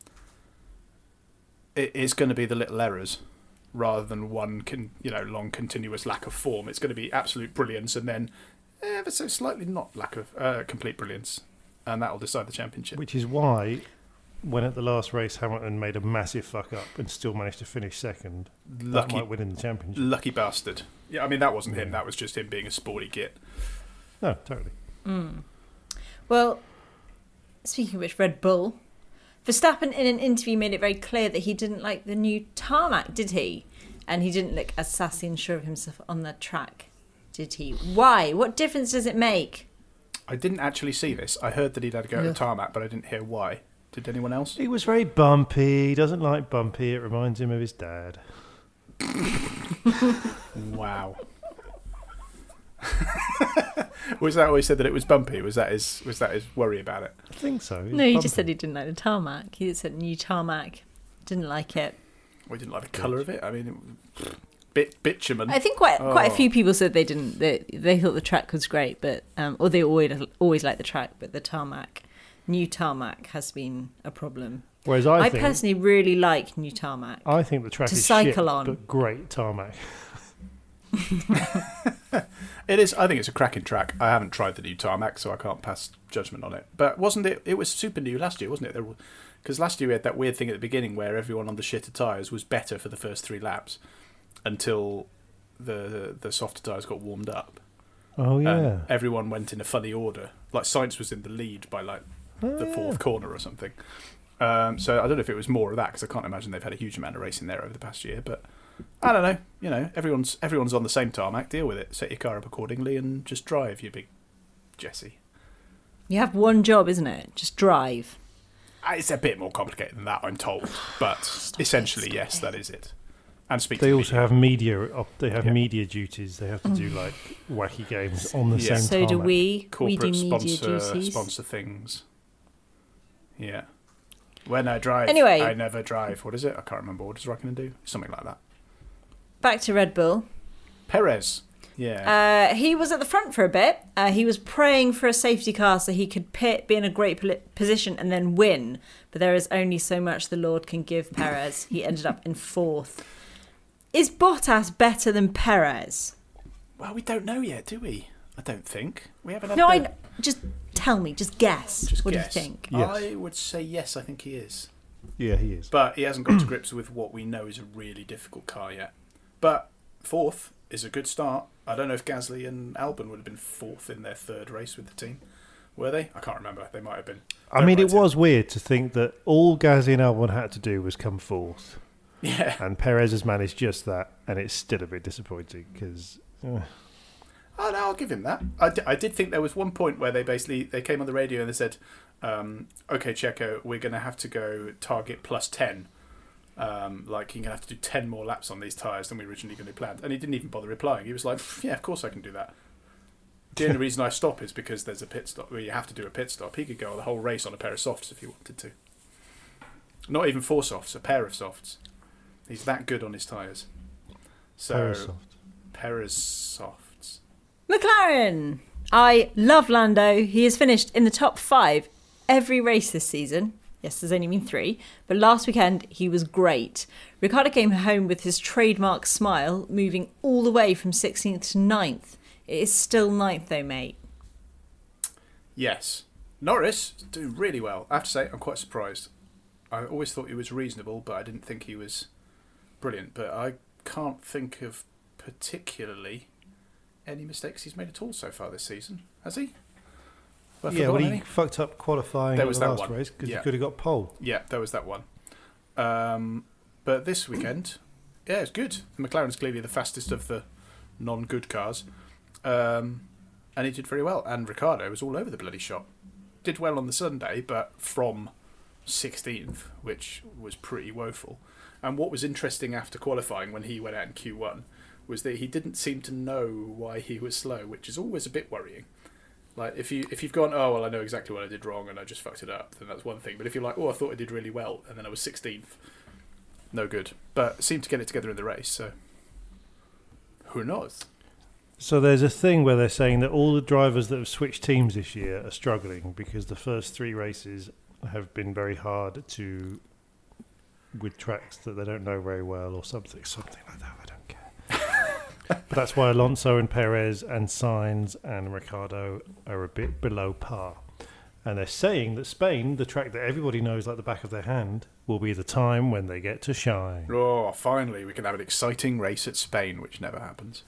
it is going to be the little errors rather than one, con, you know, long continuous lack of form. It's going to be absolute brilliance and then ever so slightly not lack of uh, complete brilliance, and that will decide the championship. Which is why, when at the last race Hamilton made a massive fuck up and still managed to finish second, Lucky, that might win in the championship. lucky bastard. Yeah, I mean that wasn't him. That was just him being a sporty git. No, totally. Mm. Well, speaking of which, Red Bull, Verstappen in an interview made it very clear that he didn't like the new tarmac, did he? And he didn't look as sassy and sure of himself on the track, did he? Why? What difference does it make? I didn't actually see this. I heard that he'd had to go to the tarmac, but I didn't hear why. Did anyone else? He was very bumpy. He doesn't like bumpy. It reminds him of his dad. Wow. Was that why he said that it was bumpy? Was that his was that his worry about it? I think so. No, he just said he didn't like the tarmac. He just said new tarmac. Didn't like it. We didn't like the colour of it. I mean, it, bit bitumen. I think quite quite a Oh. few people said they didn't. They, they thought the track was great, but um, or they always always liked the track, but the tarmac, new tarmac, has been a problem. Whereas I, I think, personally really like new tarmac. I think the track to is cycle shit, on. but great tarmac. It is. I think it's a cracking track. I haven't tried the new tarmac, so I can't pass judgment on it. But wasn't it? It was super new last year, wasn't it? Because last year we had that weird thing at the beginning where everyone on the shitter tyres was better for the first three laps until the the, the softer tyres got warmed up. Oh yeah. And everyone went in a funny order. Like Sainz was in the lead by like Oh, the fourth yeah. corner or something. Um, so I don't know if it was more of that because I can't imagine they've had a huge amount of racing there over the past year. But I don't know. You know, everyone's everyone's on the same tarmac. Deal with it. Set your car up accordingly and just drive. You big Jesse. You have one job, isn't it? Just drive. Uh, It's a bit more complicated than that, I'm told. But Stop essentially, it, yes, stop that is it. And speak They to the also media. have media. op- They have Yeah. media duties. They have to do like wacky games on the Yeah. same So tarmac. do we. We do corporate media sponsor duties. sponsor things. Yeah. When I drive, Anyway. I never drive. What is it? I can't remember. What does Raikkonen do? Something like that. Back to Red Bull. Perez. Well, Yeah. Uh, he was at the front for a bit. Uh, he was praying for a safety car so he could pit, be in a great poli- position and then win. But there is only so much the Lord can give Perez. He ended up in fourth. Is Bottas better than Perez? Well, we don't know yet, do we? I don't think. We haven't had No, the... I just tell me, just guess. Just what guess. do you think? Yes. I would say yes, I think he is. Yeah, he is. But he hasn't got to grips with what we know is a really difficult car yet. But fourth is a good start. I don't know if Gasly and Albon would have been fourth in their third race with the team. Were they? I can't remember. They might have been. I Don't mean, it write was weird to think that all Gasly and Albon had to do was come fourth. Yeah. And Perez has managed just that, and it's still a bit disappointing because... Uh, Oh, no, I'll give him that. I, d- I did think there was one point where they basically they came on the radio and they said, um, "Okay, Checo, we're going to have to go target plus ten. Um, like you're going to have to do ten more laps on these tyres than we originally going to planned." And he didn't even bother replying. He was like, "Yeah, of course I can do that. The only reason I stop is because there's a pit stop where you have to do a pit stop." He could go the whole race on a pair of softs if he wanted to. Not even four softs, a pair of softs. He's that good on his tyres. So Parasoft. Perez soft. McLaren. I love Lando. He has finished in the top five every race this season. Yes, there's only been three, but last weekend he was great. Ricciardo came home with his trademark smile, moving all the way from sixteenth to ninth. It is still ninth though, mate. Yes. Norris doing really well. I have to say, I'm quite surprised. I always thought he was reasonable, but I didn't think he was brilliant. But I can't think of particularly any mistakes he's made at all so far this season. Has he? Have I yeah, well, forgotten he any? fucked up qualifying There at was the that last one. race because Yeah. he could have got pole. Yeah, there was that one. Um, but this weekend, yeah, it's good. McLaren's clearly the fastest of the non-good cars. Um, and he did very well. And Ricciardo was all over the bloody shop. Did well on the Sunday, but from sixteenth, which was pretty woeful. And what was interesting after qualifying when he went out in Q one was that he didn't seem to know why he was slow, which is always a bit worrying. Like, if, you, if you've gone, oh, well, I know exactly what I did wrong and I just fucked it up, then that's one thing. But if you're like, oh, I thought I did really well, and then I was sixteenth, no good. But seemed to get it together in the race, so who knows? So there's a thing where they're saying that all the drivers that have switched teams this year are struggling because the first three races have been very hard to, with tracks that they don't know very well or something, something like that. I don't care. But that's why Alonso and Perez and Sainz and Ricciardo are a bit below par. And they're saying that Spain, the track that everybody knows like the back of their hand, will be the time when they get to shine. Oh, finally, we can have an exciting race at Spain, which never happens.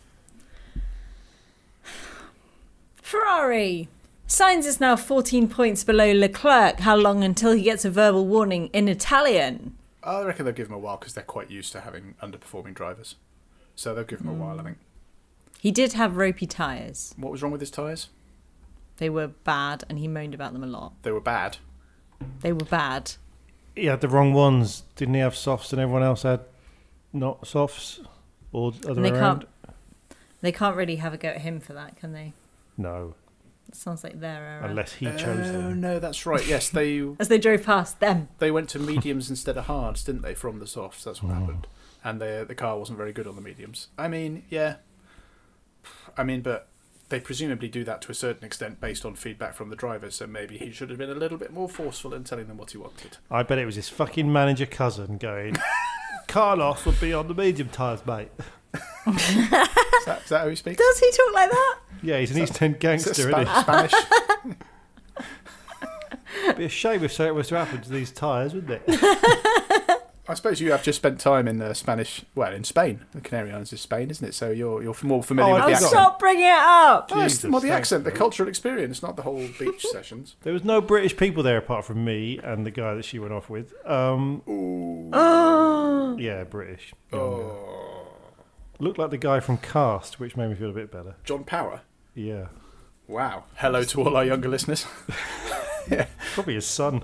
Ferrari. Sainz is now fourteen points below Leclerc. How long until he gets a verbal warning in Italian? I reckon they'll give him a while because they're quite used to having underperforming drivers. So they'll give him a while, I think. He did have ropey tyres. What was wrong with his tyres? They were bad and he moaned about them a lot. They were bad. They were bad. He had the wrong ones. Didn't he have softs and everyone else had not softs? Or other And they way around? can't, they can't really have a go at him for that, can they? No. It sounds like their error. Unless he chose Oh, them. no, that's right. Yes, they As they drove past them. they went to mediums instead of hards, didn't they, from the softs? That's what Oh. happened. And the the car wasn't very good on the mediums. I mean, yeah. I mean, but they presumably do that to a certain extent based on feedback from the drivers, so maybe he should have been a little bit more forceful in telling them what he wanted. I bet it was his fucking manager cousin going, Carlos would be on the medium tyres, mate. Is that, is that how he speaks? Does he talk like that? Yeah, he's an East End Is it gangster, Spa- isn't he? Spanish? It'd be a shame if something was to happen to these tyres, wouldn't it? I suppose you have just spent time in the Spanish, well, in Spain. The Canary Islands is Spain, isn't it? So you're you're more familiar Oh, with I the Oh, accent. stop bringing it up! Oh, it's Jesus, more the thanks, accent, the mate. cultural experience, not the whole beach sessions. There was no British people there apart from me and the guy that she went off with. Um, Oh. yeah, British. Oh, Looked like the guy from Cast, which made me feel a bit better. John Power. Yeah. Wow. Hello to all our younger listeners. Probably his son.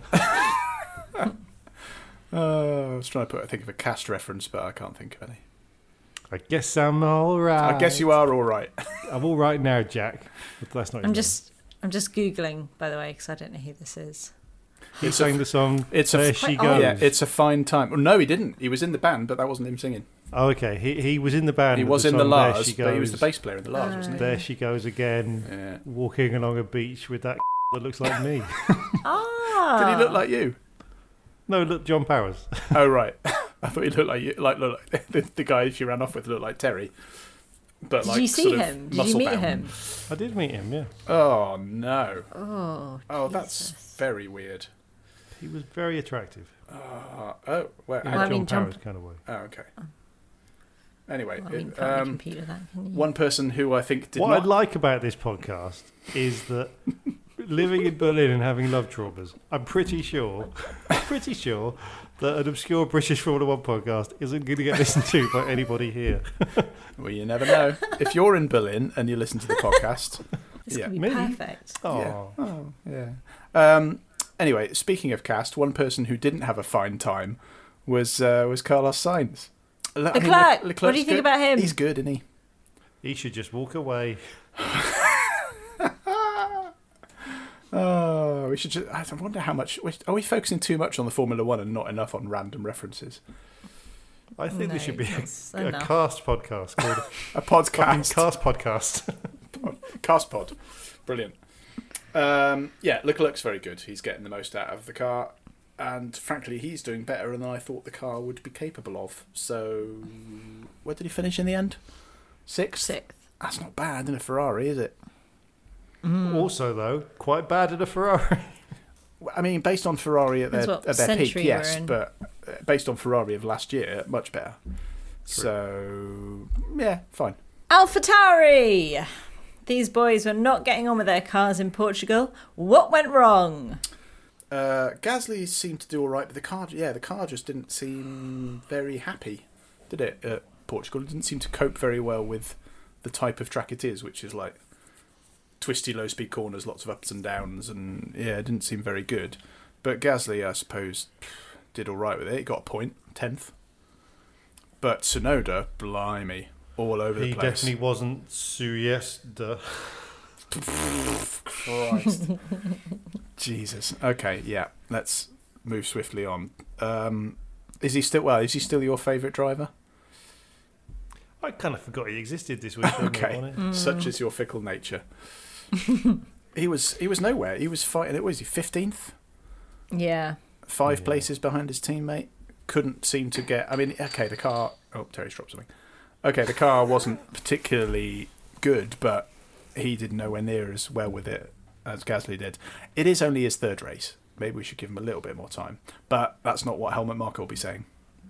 Uh, I was trying to put, I think of a cast reference, but I can't think of any. I guess I'm all right. I guess you are all right. I'm all right now, Jack. But that's not I'm his just, I'm just googling, by the way, because I don't know who this is. name. He sang the song It's a There f- She Oh. Goes. Yeah, it's a fine time. Well, no, he didn't. He was in the band, but that wasn't him singing. Oh, okay. He he was in the band. He with was the in the song, There Lars, She but he was the Goes. bass player in the Lars, wasn't he? There she goes again, Yeah. walking along a beach with that that looks like me. Ah. Did he look like you? No, look, John Powers. Oh right, I thought he looked like you. Like look, like, the, the guy she ran off with looked like Terry. But Did like you see sort of him? Did you meet muscle-bound. him? I did meet him, yeah. Oh no. Oh. Oh, that's very weird. He was very attractive. Uh, oh, well, In a I John mean, John- Powers kind of way. oh, okay. Anyway, Well, I mean, it- can't really um, compete with that, can you? one person who I think did What not. I'd like about this podcast is that living in Berlin and having love traumas, I'm pretty sure, I'm pretty sure that an obscure British Formula One podcast isn't going to get listened to by anybody here. Well, you never know. If you're in Berlin and you listen to the podcast, This yeah. could be Me? perfect. Oh, Yeah. Oh, yeah. Um, anyway, speaking of cast, one person who didn't have a fine time was uh, was Carlos Sainz. Le- I mean, Leclerc, Le- what do you Leclerc's think good. about him? He's good, isn't he? he should just walk away. Oh, we should. Just, I wonder how much. Are we focusing too much on the Formula One and not enough on random references? I think No, there should be that's a, a enough. cast podcast called A fucking podcast. Cast Podcast. Cast pod. Brilliant. Um, yeah, Leclerc's very good. He's getting the most out of the car. And frankly, he's doing better than I thought the car would be capable of. So, where did he finish in the end? Sixth? Sixth. That's not bad in a Ferrari, is it? Also, though, quite bad at a Ferrari. Well, I mean, based on Ferrari at That's their, what at their peak, century we're yes. in. But uh, based on Ferrari of last year, much better. So, yeah, fine. AlphaTauri. These boys were not getting on with their cars in Portugal. What went wrong? Uh, Gasly seemed to do all right, but the car, yeah, the car just didn't seem very happy, did it? At Portugal, it didn't seem to cope very well with the type of track it is, which is like twisty, low-speed corners, lots of ups and downs, and yeah, it didn't seem very good. But Gasly, I suppose, did all right with it. He got a point, tenth. But Tsunoda, blimey, all over He the place. definitely wasn't Suyesta. Christ. Jesus. Okay, yeah. Let's move swiftly on. Um, is he still? Well, is he still your favourite driver? I kind of forgot he existed this week. Okay, On it. Mm. such is your fickle nature. he was. He was nowhere. He was fighting. It was he fifteenth, Yeah. five Yeah. places behind his teammate. Couldn't seem to get. I mean, okay, the car. Oh, Terry's dropped something. Okay, the car wasn't particularly good, but he did nowhere near as well with it as Gasly did. It is only his third race. Maybe we should give him a little bit more time. But that's not what Helmut Marko will be saying.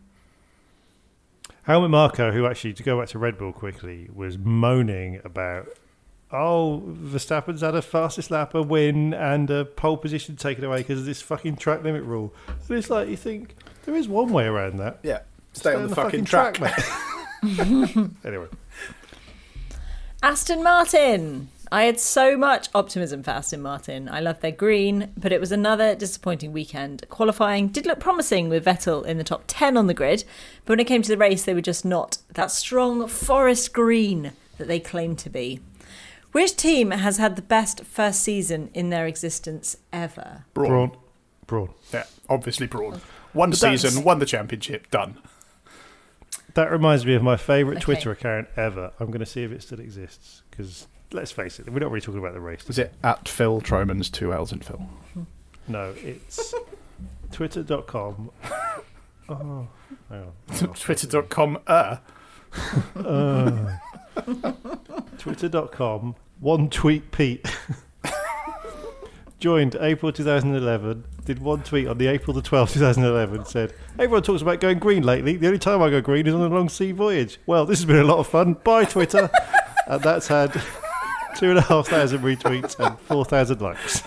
Helmut Marko, who actually, to go back to Red Bull quickly, was moaning about, oh, Verstappen's had a fastest lap, a win, and a pole position taken away because of this fucking track limit rule. And it's like, you think, there is one way around that. Yeah, stay, on the, fucking, fucking track. mate. Anyway. Aston Martin. I had so much optimism for Aston Martin. I love their green, but it was another disappointing weekend. Qualifying did look promising with Vettel in the top ten on the grid, but when it came to the race, they were just not that strong forest green that they claimed to be. Which team has had the best first season in their existence ever? Brawn. Brawn. Brawn. Yeah, obviously Brawn. One But that's- season, won the championship, done. That reminds me of my favourite Okay. Twitter account ever. I'm going to see if it still exists because, let's face it, we're not really talking about the race. Was it at Phil Tromans, two L's in Phil? No, it's twitter dot com. Oh, hang on. Hang on. Twitter dot com, uh. Uh, twitter dot com, one tweet Pete. Joined April twenty eleven, did one tweet on the April the twelfth, twenty eleven, said, everyone talks about going green lately. The only time I go green is on a long sea voyage. Well, this has been a lot of fun. Bye, Twitter. And that's had two and a half thousand retweets and four thousand likes.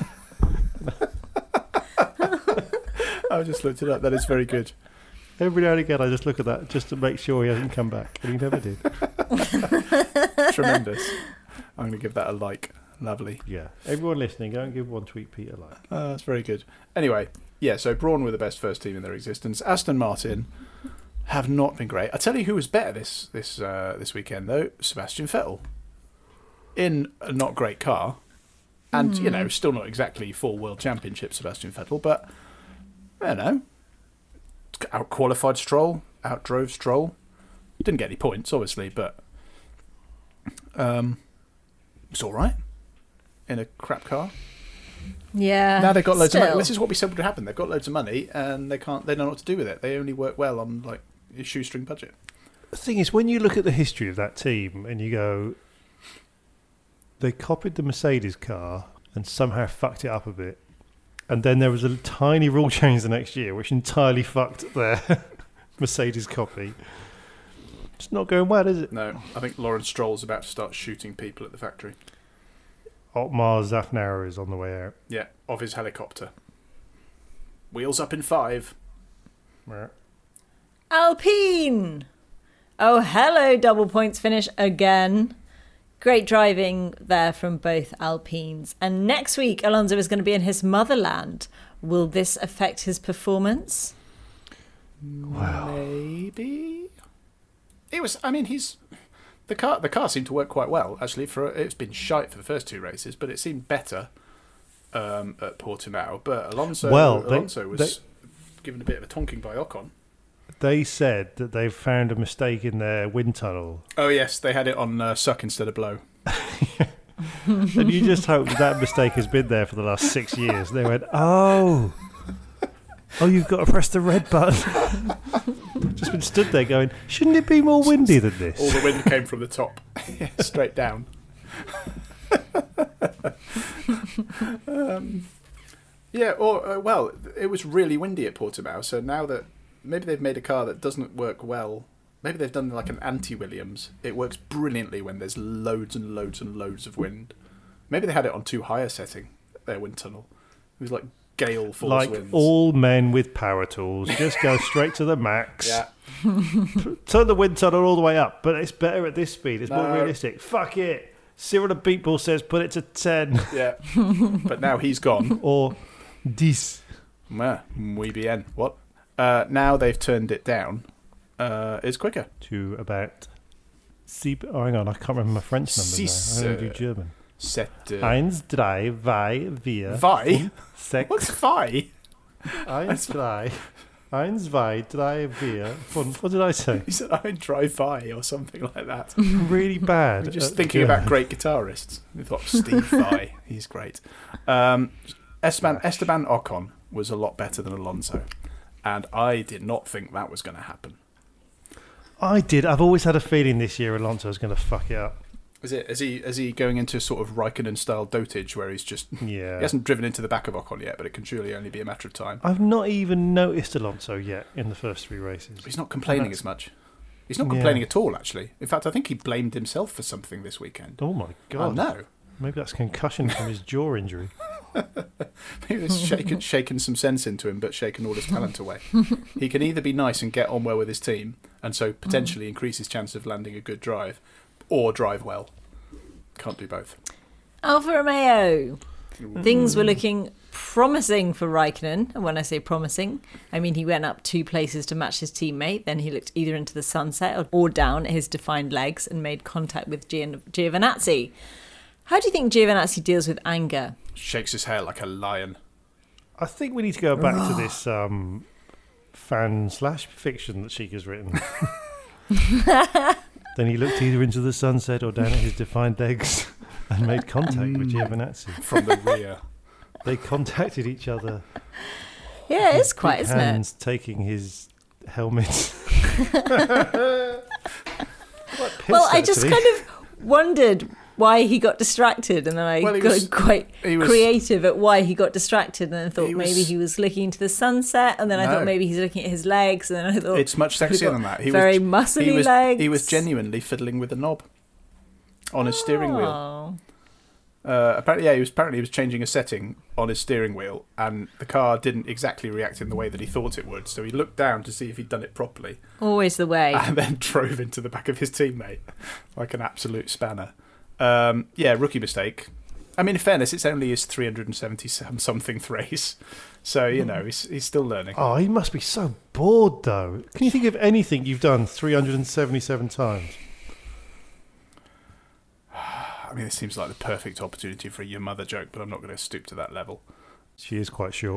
I just looked it up. That is very good. Every now and again, I just look at that just to make sure he hasn't come back. And he never did. Tremendous. I'm going to give that a like. Lovely. Yeah. Everyone listening, go and give one tweet Pete a like. Uh, that's very good. Anyway, yeah, so Brawn were the best first team in their existence. Aston Martin have not been great. I tell you who was better this this uh, this weekend, though. Sebastian Vettel. In a not great car. And, you know, still not exactly full world championship Sebastian Vettel, but, I don't know. Out-qualified Stroll, out-drove Stroll. Didn't get any points, obviously, but um, it's all right in a crap car. Yeah. Now they've got loads still. of money. This is what we said would happen. They've got loads of money, and they can't. They don't know what to do with it. They only work well on like a shoestring budget. The thing is, when you look at the history of that team and you go, they copied the Mercedes car and somehow fucked it up a bit. And then there was a tiny rule change the next year, which entirely fucked their Mercedes copy. It's not going well, is it? No, I think Lawrence Stroll's about to start shooting people at the factory. Otmar Zafnauer is on the way out. Yeah, of his helicopter. Wheels up in five. Right. Alpine! Oh, hello, double points finish again. Great driving there from both Alpines. And next week, Alonso is going to be in his motherland. Will this affect his performance? Wow. Maybe. It was. I mean, he's the car. The car seemed to work quite well actually. For it's been shite for the first two races, but it seemed better um, at Portimao. But Alonso, Well, they- Alonso was they- given a bit of a tonking by Ocon. They said that they've found a mistake in their wind tunnel. Oh yes, they had it on uh, suck instead of blow. And you just hope that, that mistake has been there for the last six years. They went, oh, oh, you've got to press the red button. Just been stood there going, shouldn't it be more windy than this? All the wind came from the top, straight down. um, yeah, or uh, well, it was really windy at Portimao. So now that maybe they've made a car that doesn't work well. Maybe they've done like an anti-Williams. It works brilliantly when there's loads and loads and loads of wind. Maybe they had it on too high a setting, their wind tunnel. It was like gale force like winds. all men with power tools, just go straight to the max. Yeah. Turn the wind tunnel all the way up, but it's better at this speed. It's more No. realistic. Fuck it. Cyril the Beatball says put it to ten. Yeah. But now he's gone. Or dix. Mwah, muy bien. What? Uh, now they've turned it down. Uh, it's quicker. To about... Sieb- oh, hang on, I can't remember my French numbers Six, now. I only uh, do German. Set. Uh, Eins, drei, zwei, vier, Vi? fünf, sechs, What's Vi? eins, drei, eins, zwei, drei, vier, fünf. What did I say? He said I drive Vi or something like that. Really bad. We're just at thinking about German. great guitarists. We thought Steve Vai, he's great. Um, Esteban, Esteban Ocon was a lot better than Alonso, and I did not think that was going to happen. I did. I've always had a feeling this year Alonso is going to fuck it up. Is it? Is he? Is he going into sort of Raikkonen style dotage where he's just? Yeah. He hasn't driven into the back of Ocon yet, but it can surely only be a matter of time. I've not even noticed Alonso yet in the first three races. He's not complaining That's- as much. He's not Yeah. complaining at all, actually. In fact, I think he blamed himself for something this weekend. Oh my Oh god! no! Maybe that's concussion from his jaw injury. Maybe it's shaken, shaken some sense into him, but shaken all his talent away. He can either be nice and get on well with his team, and so potentially increase his chance of landing a good drive, or drive well. Can't do both. Alfa Romeo. Things were looking promising for Raikkonen. And when I say promising, I mean he went up two places to match his teammate. Then he looked either into the sunset or, or down at his defined legs and made contact with Gian- Giovinazzi. How do you think Giovinazzi deals with anger? Shakes his hair like a lion. I think we need to go back to this um, fan slash fiction that Sheik has written. Then he looked either into the sunset or down at his defined legs and made contact with Giovinazzi. From the rear. They contacted each other. Yeah, it's quite, Big isn't hands taking his helmet. Well, I just kind of wondered why he got distracted, and then I Well, he got was- quite he was- creative at why he got distracted, and then I thought He was- maybe he was looking into the sunset, and then I No. thought maybe he's looking at his legs, and then I thought It's much he's sexier got than that. He very was, muscly he was, legs. He was genuinely fiddling with the knob on his steering wheel. Oh. Uh, apparently, yeah, he was apparently he was changing a setting on his steering wheel, and the car didn't exactly react in the way that he thought it would. So he looked down to see if he'd done it properly, Always the way. and then drove into the back of his teammate like an absolute spanner. Um, yeah, rookie mistake. I mean, in fairness, it's only his three hundred seventy something race, so you know he's he's still learning. Oh, he must be so bored, though. Can you think of anything you've done three hundred seventy-seven times? I mean, it seems like the perfect opportunity for a your mother joke, but I'm not going to stoop to that level. She is quite short.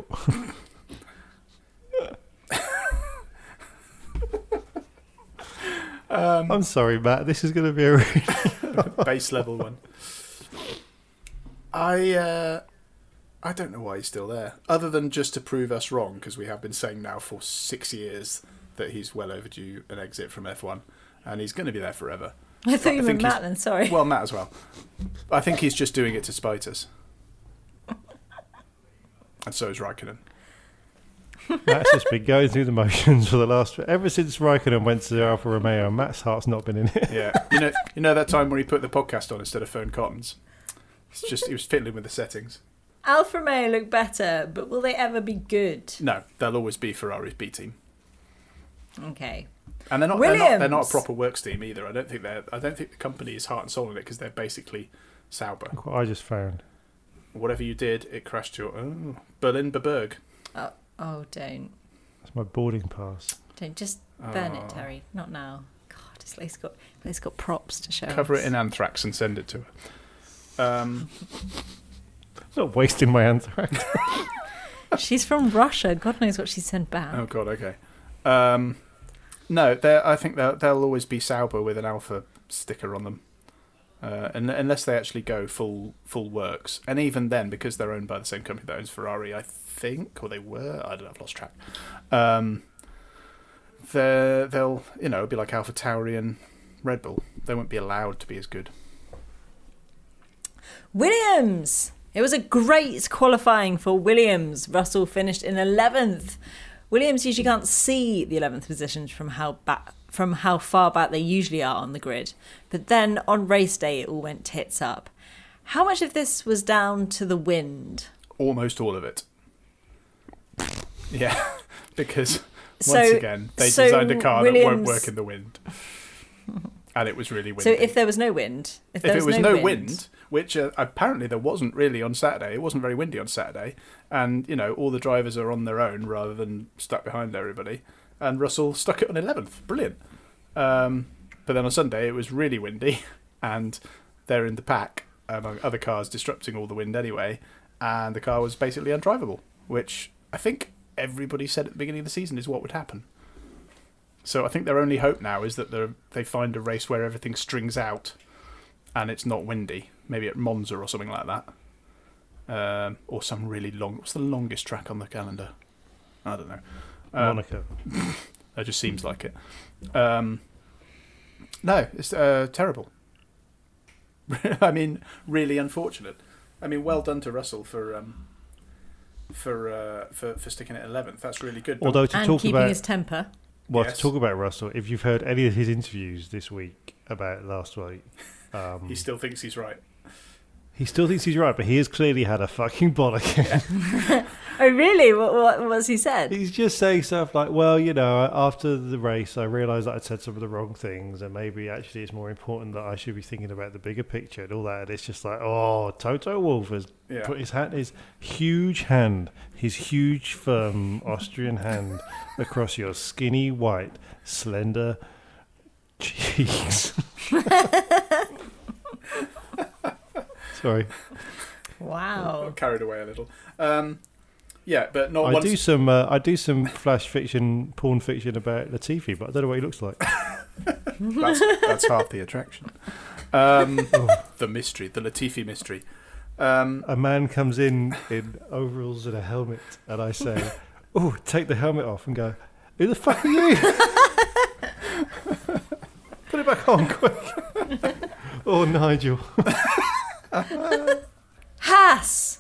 Um, I'm sorry, Matt. This is going to be a really base level one. I uh, I don't know why he's still there, other than just to prove us wrong, because we have been saying now for six years that he's well overdue an exit from F one, and he's going to be there forever. I thought you I meant think Matt he's- then, sorry. Well, Matt as well. I think he's just doing it to spite us. And so is Raikkonen. Matt's just been going through the motions for the last ever since Raikkonen went to Alfa Romeo. Matt's heart's not been in it. Yeah, you know, you know that time when he put the podcast on instead of Phone Cottons. It's just he was fiddling with the settings. Alfa Romeo look better, but will they ever be good? No, they'll always be Ferrari's B team, Okay. and they're not. They're not, they're not Williams. a proper works team either. I don't think they're. I don't think the company is heart and soul in it because they're basically Sauber. Look what I just found. Whatever you did, it crashed your oh, Berlin Beberg. Oh, oh, don't. That's my boarding pass. Don't. Just burn Oh. it, Terry. Not now. God, it's like it's got, it's got props to show Cover us. it in anthrax and send it to her. Um, I'm not wasting my anthrax. She's from Russia. God knows what she sent back. oh God, okay. Um, no, they're- I think they'll, they'll always be Sauber with an Alpha sticker on them. Uh, and, unless they actually go full full works, and even then, because they're owned by the same company that owns Ferrari, I think, or they were, I don't know, I've lost track. Um, they're- they'll, you know, it'll be like Alpha Tauri and Red Bull. They won't be allowed to be as good. Williams! It was a great qualifying for Williams. Russell finished in eleventh. Williams usually can't see the eleventh positions from how back, from how far back they usually are on the grid. But then on race day, it all went tits up. How much of this was down to the wind? Almost all of it. Yeah, because So- once again, they so designed a car that won't Williams- work in the wind. And it was really windy. So if there was no wind, if, there if it was no, no wind, which uh, apparently there wasn't really on Saturday, it wasn't very windy on Saturday, and you know all the drivers are on their own rather than stuck behind everybody, and Russell stuck it on eleventh, brilliant. Um, but then on Sunday it was really windy, and they're in the pack among other cars, disrupting all the wind anyway, and the car was basically undrivable, which I think everybody said at the beginning of the season is what would happen. So I think their only hope now is that they're- they find a race where everything strings out and it's not windy. Maybe at Monza or something like that. Um, or some really long... What's the longest track on the calendar? I don't know. Um, Monaco. It just seems like it. Um, no, it's uh, terrible. I mean, really unfortunate. I mean, well done to Russell for um, for, uh, for for sticking at eleventh. That's really good. But- Although to and talk keeping about his temper. well, Yes. to talk about Russell, if you've heard any of his interviews this week about last week, um, he still thinks he's right. he still thinks he's right, but he has clearly had a fucking bollock. Oh, really? What, what what's he said? He's just saying stuff like, well, you know, after the race, I realised that I'd said some of the wrong things, and maybe actually it's more important that I should be thinking about the bigger picture and all that. And it's just like, oh, Toto Wolff has Yeah. put his hand, his huge hand, his huge, firm Austrian hand across your skinny, white, slender cheeks. Sorry. Wow. Got carried away a little. Um, yeah, but not I once. do some uh, I do some flash fiction, porn fiction about Latifi, but I don't know what he looks like. That's, that's half the attraction. Um, the mystery, the Latifi mystery. Um, A man comes in in overalls and a helmet, and I say, "Oh, take the helmet off," and go, "Who the fuck are you?" Put it back on quick. Oh, Nigel. Haas.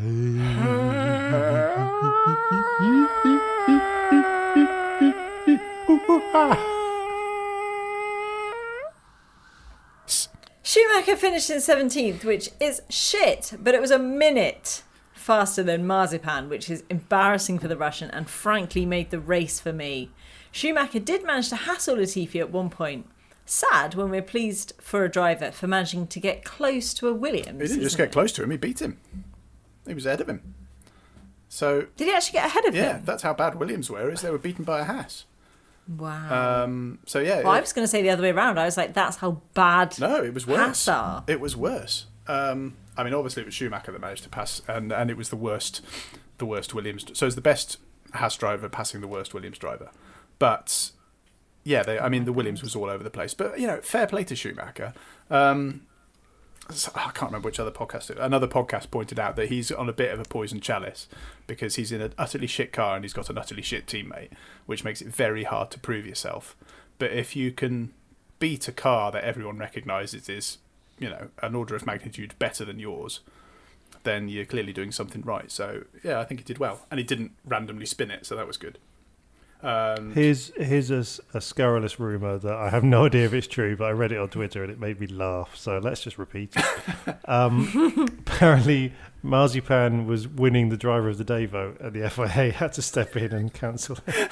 Schumacher finished in seventeenth, which is shit, but it was a minute faster than Marzipan, which is embarrassing for the Russian and frankly made the race for me. Schumacher did manage to hassle Latifi at one point. Sad when we're pleased for a driver for managing to get close to a Williams. he didn't just isn't get it? close to him; he beat him. He was ahead of him. So Did he actually get ahead of yeah, him? that's how bad Williams were. Is they were beaten by a Haas. Wow. Um, so yeah, well, I it- was going to say the other way around. I was like, that's how bad. no, it was worse. Haas are. It was worse. Um, I mean, obviously it was Schumacher that managed to pass, and, and it was the worst, the worst Williams. So it's the best Haas driver passing the worst Williams driver. But Yeah, they, I mean, the Williams was all over the place. But, you know, fair play to Schumacher. Um, so, I can't remember which other podcast. Another podcast pointed out that he's on a bit of a poison chalice because he's in an utterly shit car and he's got an utterly shit teammate, which makes it very hard to prove yourself. But if you can beat a car that everyone recognises is, you know, an order of magnitude better than yours, then you're clearly doing something right. So, yeah, I think he did well. And he didn't randomly spin it, so that was good. Um, here's here's a, a scurrilous rumour that I have no idea if it's true, but I read it on Twitter and it made me laugh. So let's just repeat it. um, apparently, Marzipan was winning the Driver of the Day vote, and the F I A had to step in and cancel it.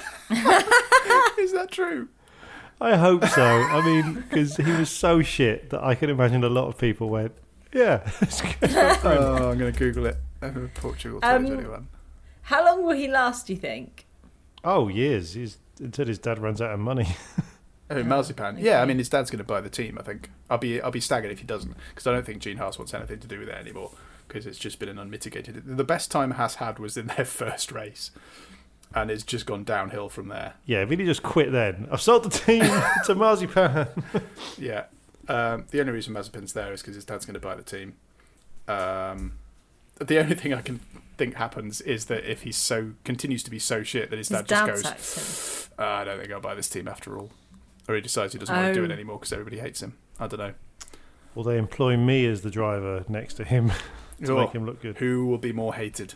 Is that true? I hope so. I mean, because he was so shit that I can imagine a lot of people went, "Yeah." It's good. Oh, I'm going to Google it. Portugal twenty twenty-one. Um, how long will he last, do you think? Oh, years. He's, until his dad runs out of money. Oh, Marzipan. Yeah, I mean, his dad's going to buy the team, I think. I'll be I'll be staggered if he doesn't, because I don't think Gene Haas wants anything to do with it anymore, because it's just been an unmitigated... The best time Haas had was in their first race, and it's just gone downhill from there. Yeah, if he just quit then. I've sold the team to Marzipan. Yeah. Um, the only reason Marzipan's there is because his dad's going to buy the team. Um, the only thing I can... think happens is that if he's so continues to be so shit that his, his dad just goes, uh, I don't think I'll buy this team after all, or he decides he doesn't oh. want to do it anymore because everybody hates him. I don't know. Will they employ me as the driver next to him to oh, make him look good? Who will be more hated?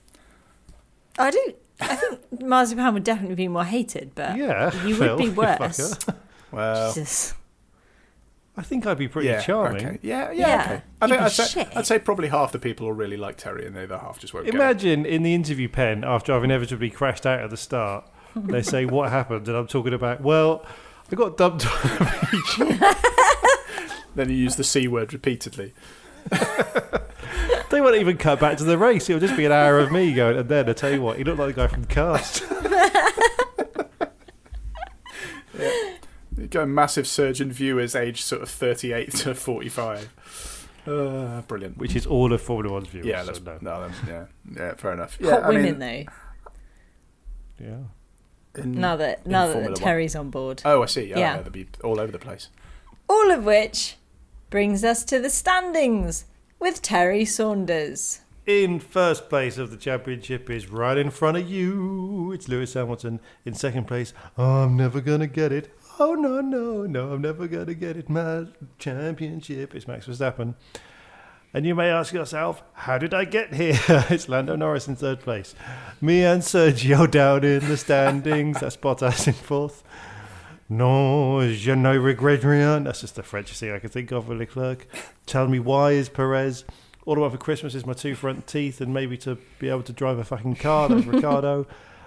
I do. I think Marzipan would definitely be more hated, but yeah, you Phil, would be worse. Well, Jesus. I think I'd be pretty yeah, charming. Okay. Yeah, yeah, yeah, okay. I think I'd say, I'd say probably half the people will really like Terry and the other half just won't Imagine get it. In the interview pen, after I've inevitably crashed out at the start, they say, what happened? And I'm talking about, well, I got dumped on the beach. Then you use the C word repeatedly. They won't even cut back to the race. It'll just be an hour of me going, and then I tell you what, you look like the guy from Cast. Yeah. You got a massive surge in viewers aged sort of thirty-eight to forty-five. Uh, brilliant. Which is all of Formula One's viewers. Yeah, that's, so no. no, yeah, yeah, fair enough. Hot Yeah, I women, mean, though. Yeah. In, now that now that Terry's on board. Oh, I see. Yeah, yeah. yeah, they'll be all over the place. All of which brings us to the standings with Terry Saunders. In first place of the championship is right in front of you. It's Lewis Hamilton. In second place, oh, I'm never going to get it. Oh, no, no, no, I'm never going to get it. My championship. It's Max Verstappen. And you may ask yourself, how did I get here? It's Lando Norris in third place. Me and Sergio down in the standings. That's Bottas in fourth. No, je ne regrette rien. That's just the French thing I can think of with Leclerc. Tell me why is Perez. All I want for Christmas is my two front teeth and maybe to be able to drive a fucking car. That's Ricardo.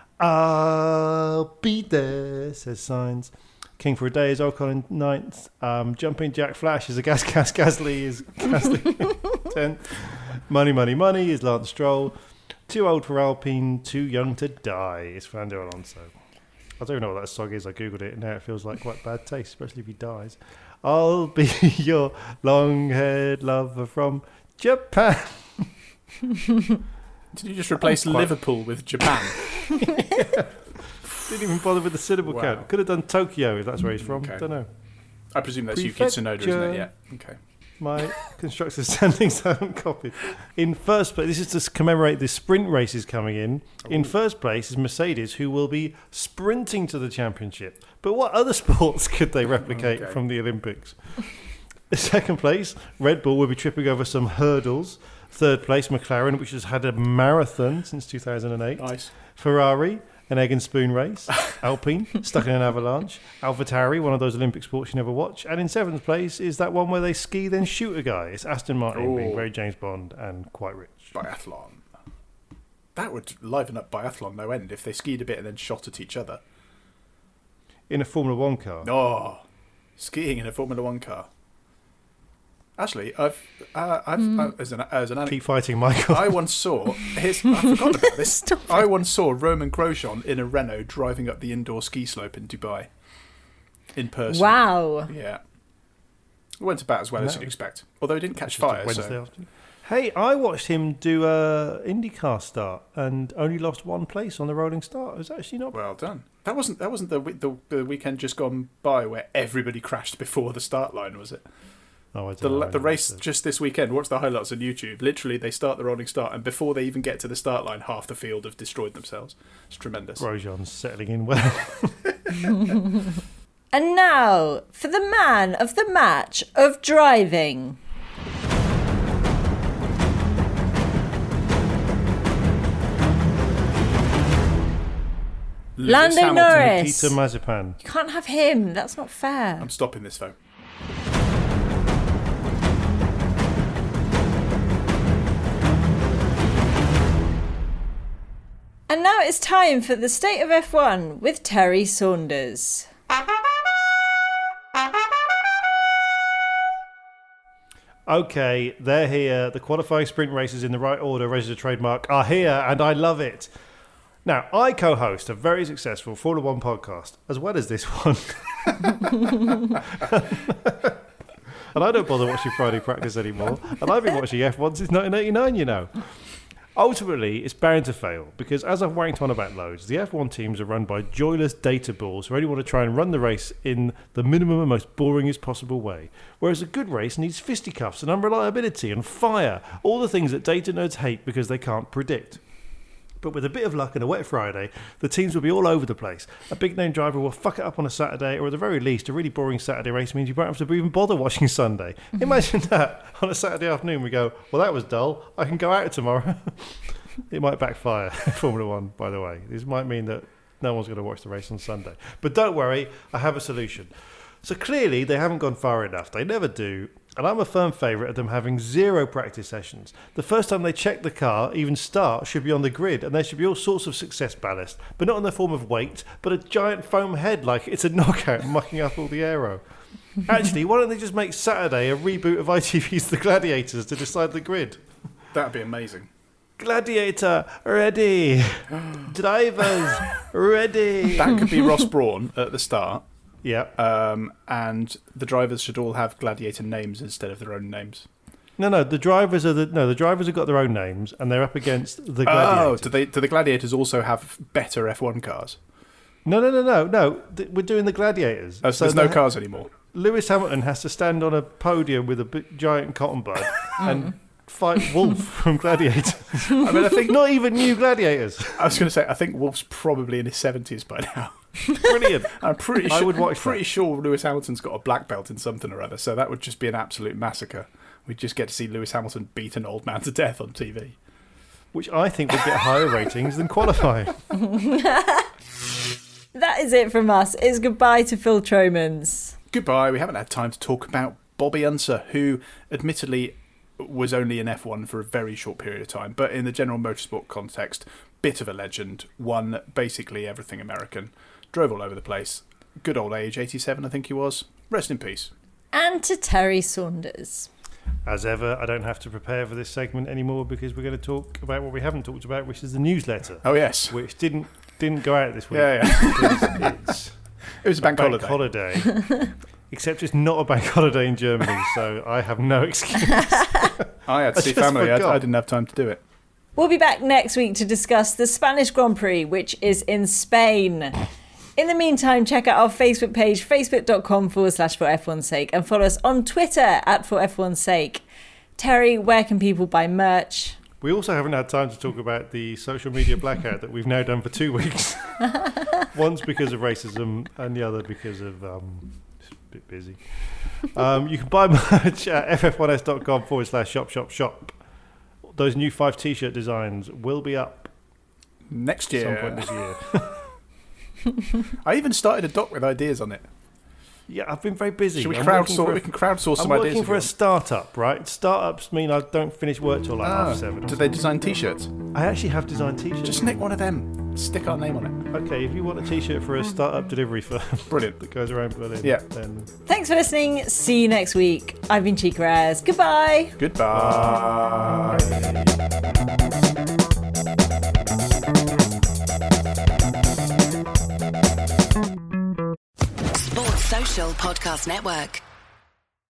I'll be there, says Sainz. King for a day is Ocon in ninth. Um, Jumping Jack Flash is a Gas Gas Gasly is Gasly tenth. Money Money Money is Lance Stroll. Too old for Alpine, too young to die is Fernando Alonso. I don't know what that song is. I googled it and now it feels like quite bad taste, especially if he dies. I'll be your long-haired lover from Japan. Did you just replace quite... Liverpool with Japan? Yeah. Didn't even bother with the syllable wow. count. Could have done Tokyo if that's where he's from. Okay. Don't know. I presume that's Yuki Tsunoda, isn't it? Yeah. Okay. My constructor standings haven't copied. In first place, this is to commemorate the sprint races coming in. Ooh. In first place is Mercedes, who will be sprinting to the championship. But what other sports could they replicate okay. from the Olympics? Second place, Red Bull will be tripping over some hurdles. Third place, McLaren, which has had a marathon since two thousand eight. Nice. Ferrari, an egg and spoon race. Alpine, stuck in an avalanche. AlphaTauri, one of those Olympic sports you never watch. And in seventh place is that one where they ski then shoot a guy. It's Aston Martin Ooh. being very James Bond and quite rich. Biathlon. That would liven up biathlon no end if they skied a bit and then shot at each other. In a Formula One car? Oh, skiing in a Formula One car. Actually, I've, uh, I've mm. uh, as an as an keep fighting, Michael. I once saw his. I forgot about this. I once saw Roman Grosjean in a Renault driving up the indoor ski slope in Dubai, in person. Wow. Yeah, it went about as well no. as you'd expect. Although he didn't catch fire. So. Hey, I watched him do a IndyCar start and only lost one place on the rolling start. It was actually not well done. That wasn't that wasn't the, the the weekend just gone by where everybody crashed before the start line, was it? Oh, I don't The, know. the race just this weekend. Watch the highlights on YouTube. Literally, they start the rolling start, and before they even get to the start line, half the field have destroyed themselves. It's tremendous. Grosjean's settling in well. And now for the man of the match of driving. Lewis Lando Hamilton. Norris. Nikita Mazepin. You can't have him. That's not fair. I'm stopping this though. And now it's time for the State of F one with Terry Saunders. Okay, they're here. The qualifying sprint races in the right order, registered trademark, are here, and I love it. Now, I co-host a very successful Formula One podcast, as well as this one. And I don't bother watching Friday practice anymore. And I've been watching F one since nineteen eighty-nine, you know. Ultimately, it's bound to fail, because as I've wanked on about loads, the F one teams are run by joyless data balls who only want to try and run the race in the minimum and most boringest possible way. Whereas a good race needs fisticuffs and unreliability and fire, all the things that data nerds hate because they can't predict. But with a bit of luck and a wet Friday, the teams will be all over the place. A big-name driver will fuck it up on a Saturday, or at the very least, a really boring Saturday race means you won't have to even bother watching Sunday. Imagine that. On a Saturday afternoon, we go, well, that was dull. I can go out tomorrow. It might backfire, Formula One, by the way. This might mean that no one's going to watch the race on Sunday. But don't worry, I have a solution. So clearly, they haven't gone far enough. They never do. And I'm a firm favourite of them having zero practice sessions. The first time they check the car, even start, should be on the grid, and there should be all sorts of success ballast, but not in the form of weight, but a giant foam head like it's a knockout mucking up all the aero. Actually, why don't they just make Saturday a reboot of I T V's The Gladiators to decide the grid? That'd be amazing. Gladiator, ready. Drivers, ready. That could be Ross Brawn at the start. Yeah. Um, and the drivers should all have gladiator names instead of their own names. No, no, the drivers are the no. The drivers have got their own names, and they're up against the gladiators. Oh, do they? Do the gladiators also have better F one cars? No, no, no, no, no. Th- we're doing the gladiators. Oh, so, there's no cars anymore. Lewis Hamilton has to stand on a podium with a big, giant cotton bud and fight Wolf from Gladiator. I mean, I think not even new gladiators. I was going to say, I think Wolf's probably in his seventies by now. Brilliant. I'm pretty I sure. would watch pretty that. sure Lewis Hamilton's got a black belt in something or other, so that would just be an absolute massacre. We'd just get to see Lewis Hamilton beat an old man to death on T V. Which I think would get higher ratings than qualifying. That is it from us. It's goodbye to Phil Tromans. Goodbye. We haven't had time to talk about Bobby Unser, who admittedly was only in F one for a very short period of time, but in the general motorsport context, bit of a legend, won basically everything American, drove all over the place. Good old age, eighty-seven I think he was. Rest in peace. And to Terry Saunders. As ever, I don't have to prepare for this segment anymore because we're going to talk about what we haven't talked about, which is the newsletter. Oh, yes. Which didn't didn't go out this week. Yeah, yeah. Because it's It was a bank, bank holiday. holiday. Except it's not a bank holiday in Germany, so I have no excuse. I had to I see just family. I, forgot. I didn't have time to do it. We'll be back next week to discuss the Spanish Grand Prix, which is in Spain. In the meantime, check out our Facebook page, facebook.com forward slash for F1's sake, and follow us on Twitter at for F one's sake. Terry, where can people buy merch? We also haven't had time to talk about the social media blackout that we've now done for two weeks. Once because of racism and the other because of um, just a bit busy. Um, you can buy merch at f f one s dot com forward slash shop shop shop. Those new five t-shirt designs will be up Next at year. some point this year. I even started a doc with ideas on it. Yeah, I've been very busy. Should we I'm working crowdsource? for a- We can crowdsource I'm some ideas. working if for you a want. startup, right? Startups mean I don't finish work till like Ah, half seven. do they design T-shirts? I actually have designed t-shirts. Just nick one of them. Stick our name on it. Okay, if you want a t-shirt for a startup delivery firm Brilliant. that goes around Berlin, Yeah. then Thanks for listening. See you next week. I've been Chica Ayres. Goodbye. Goodbye. Sports Social Podcast Network.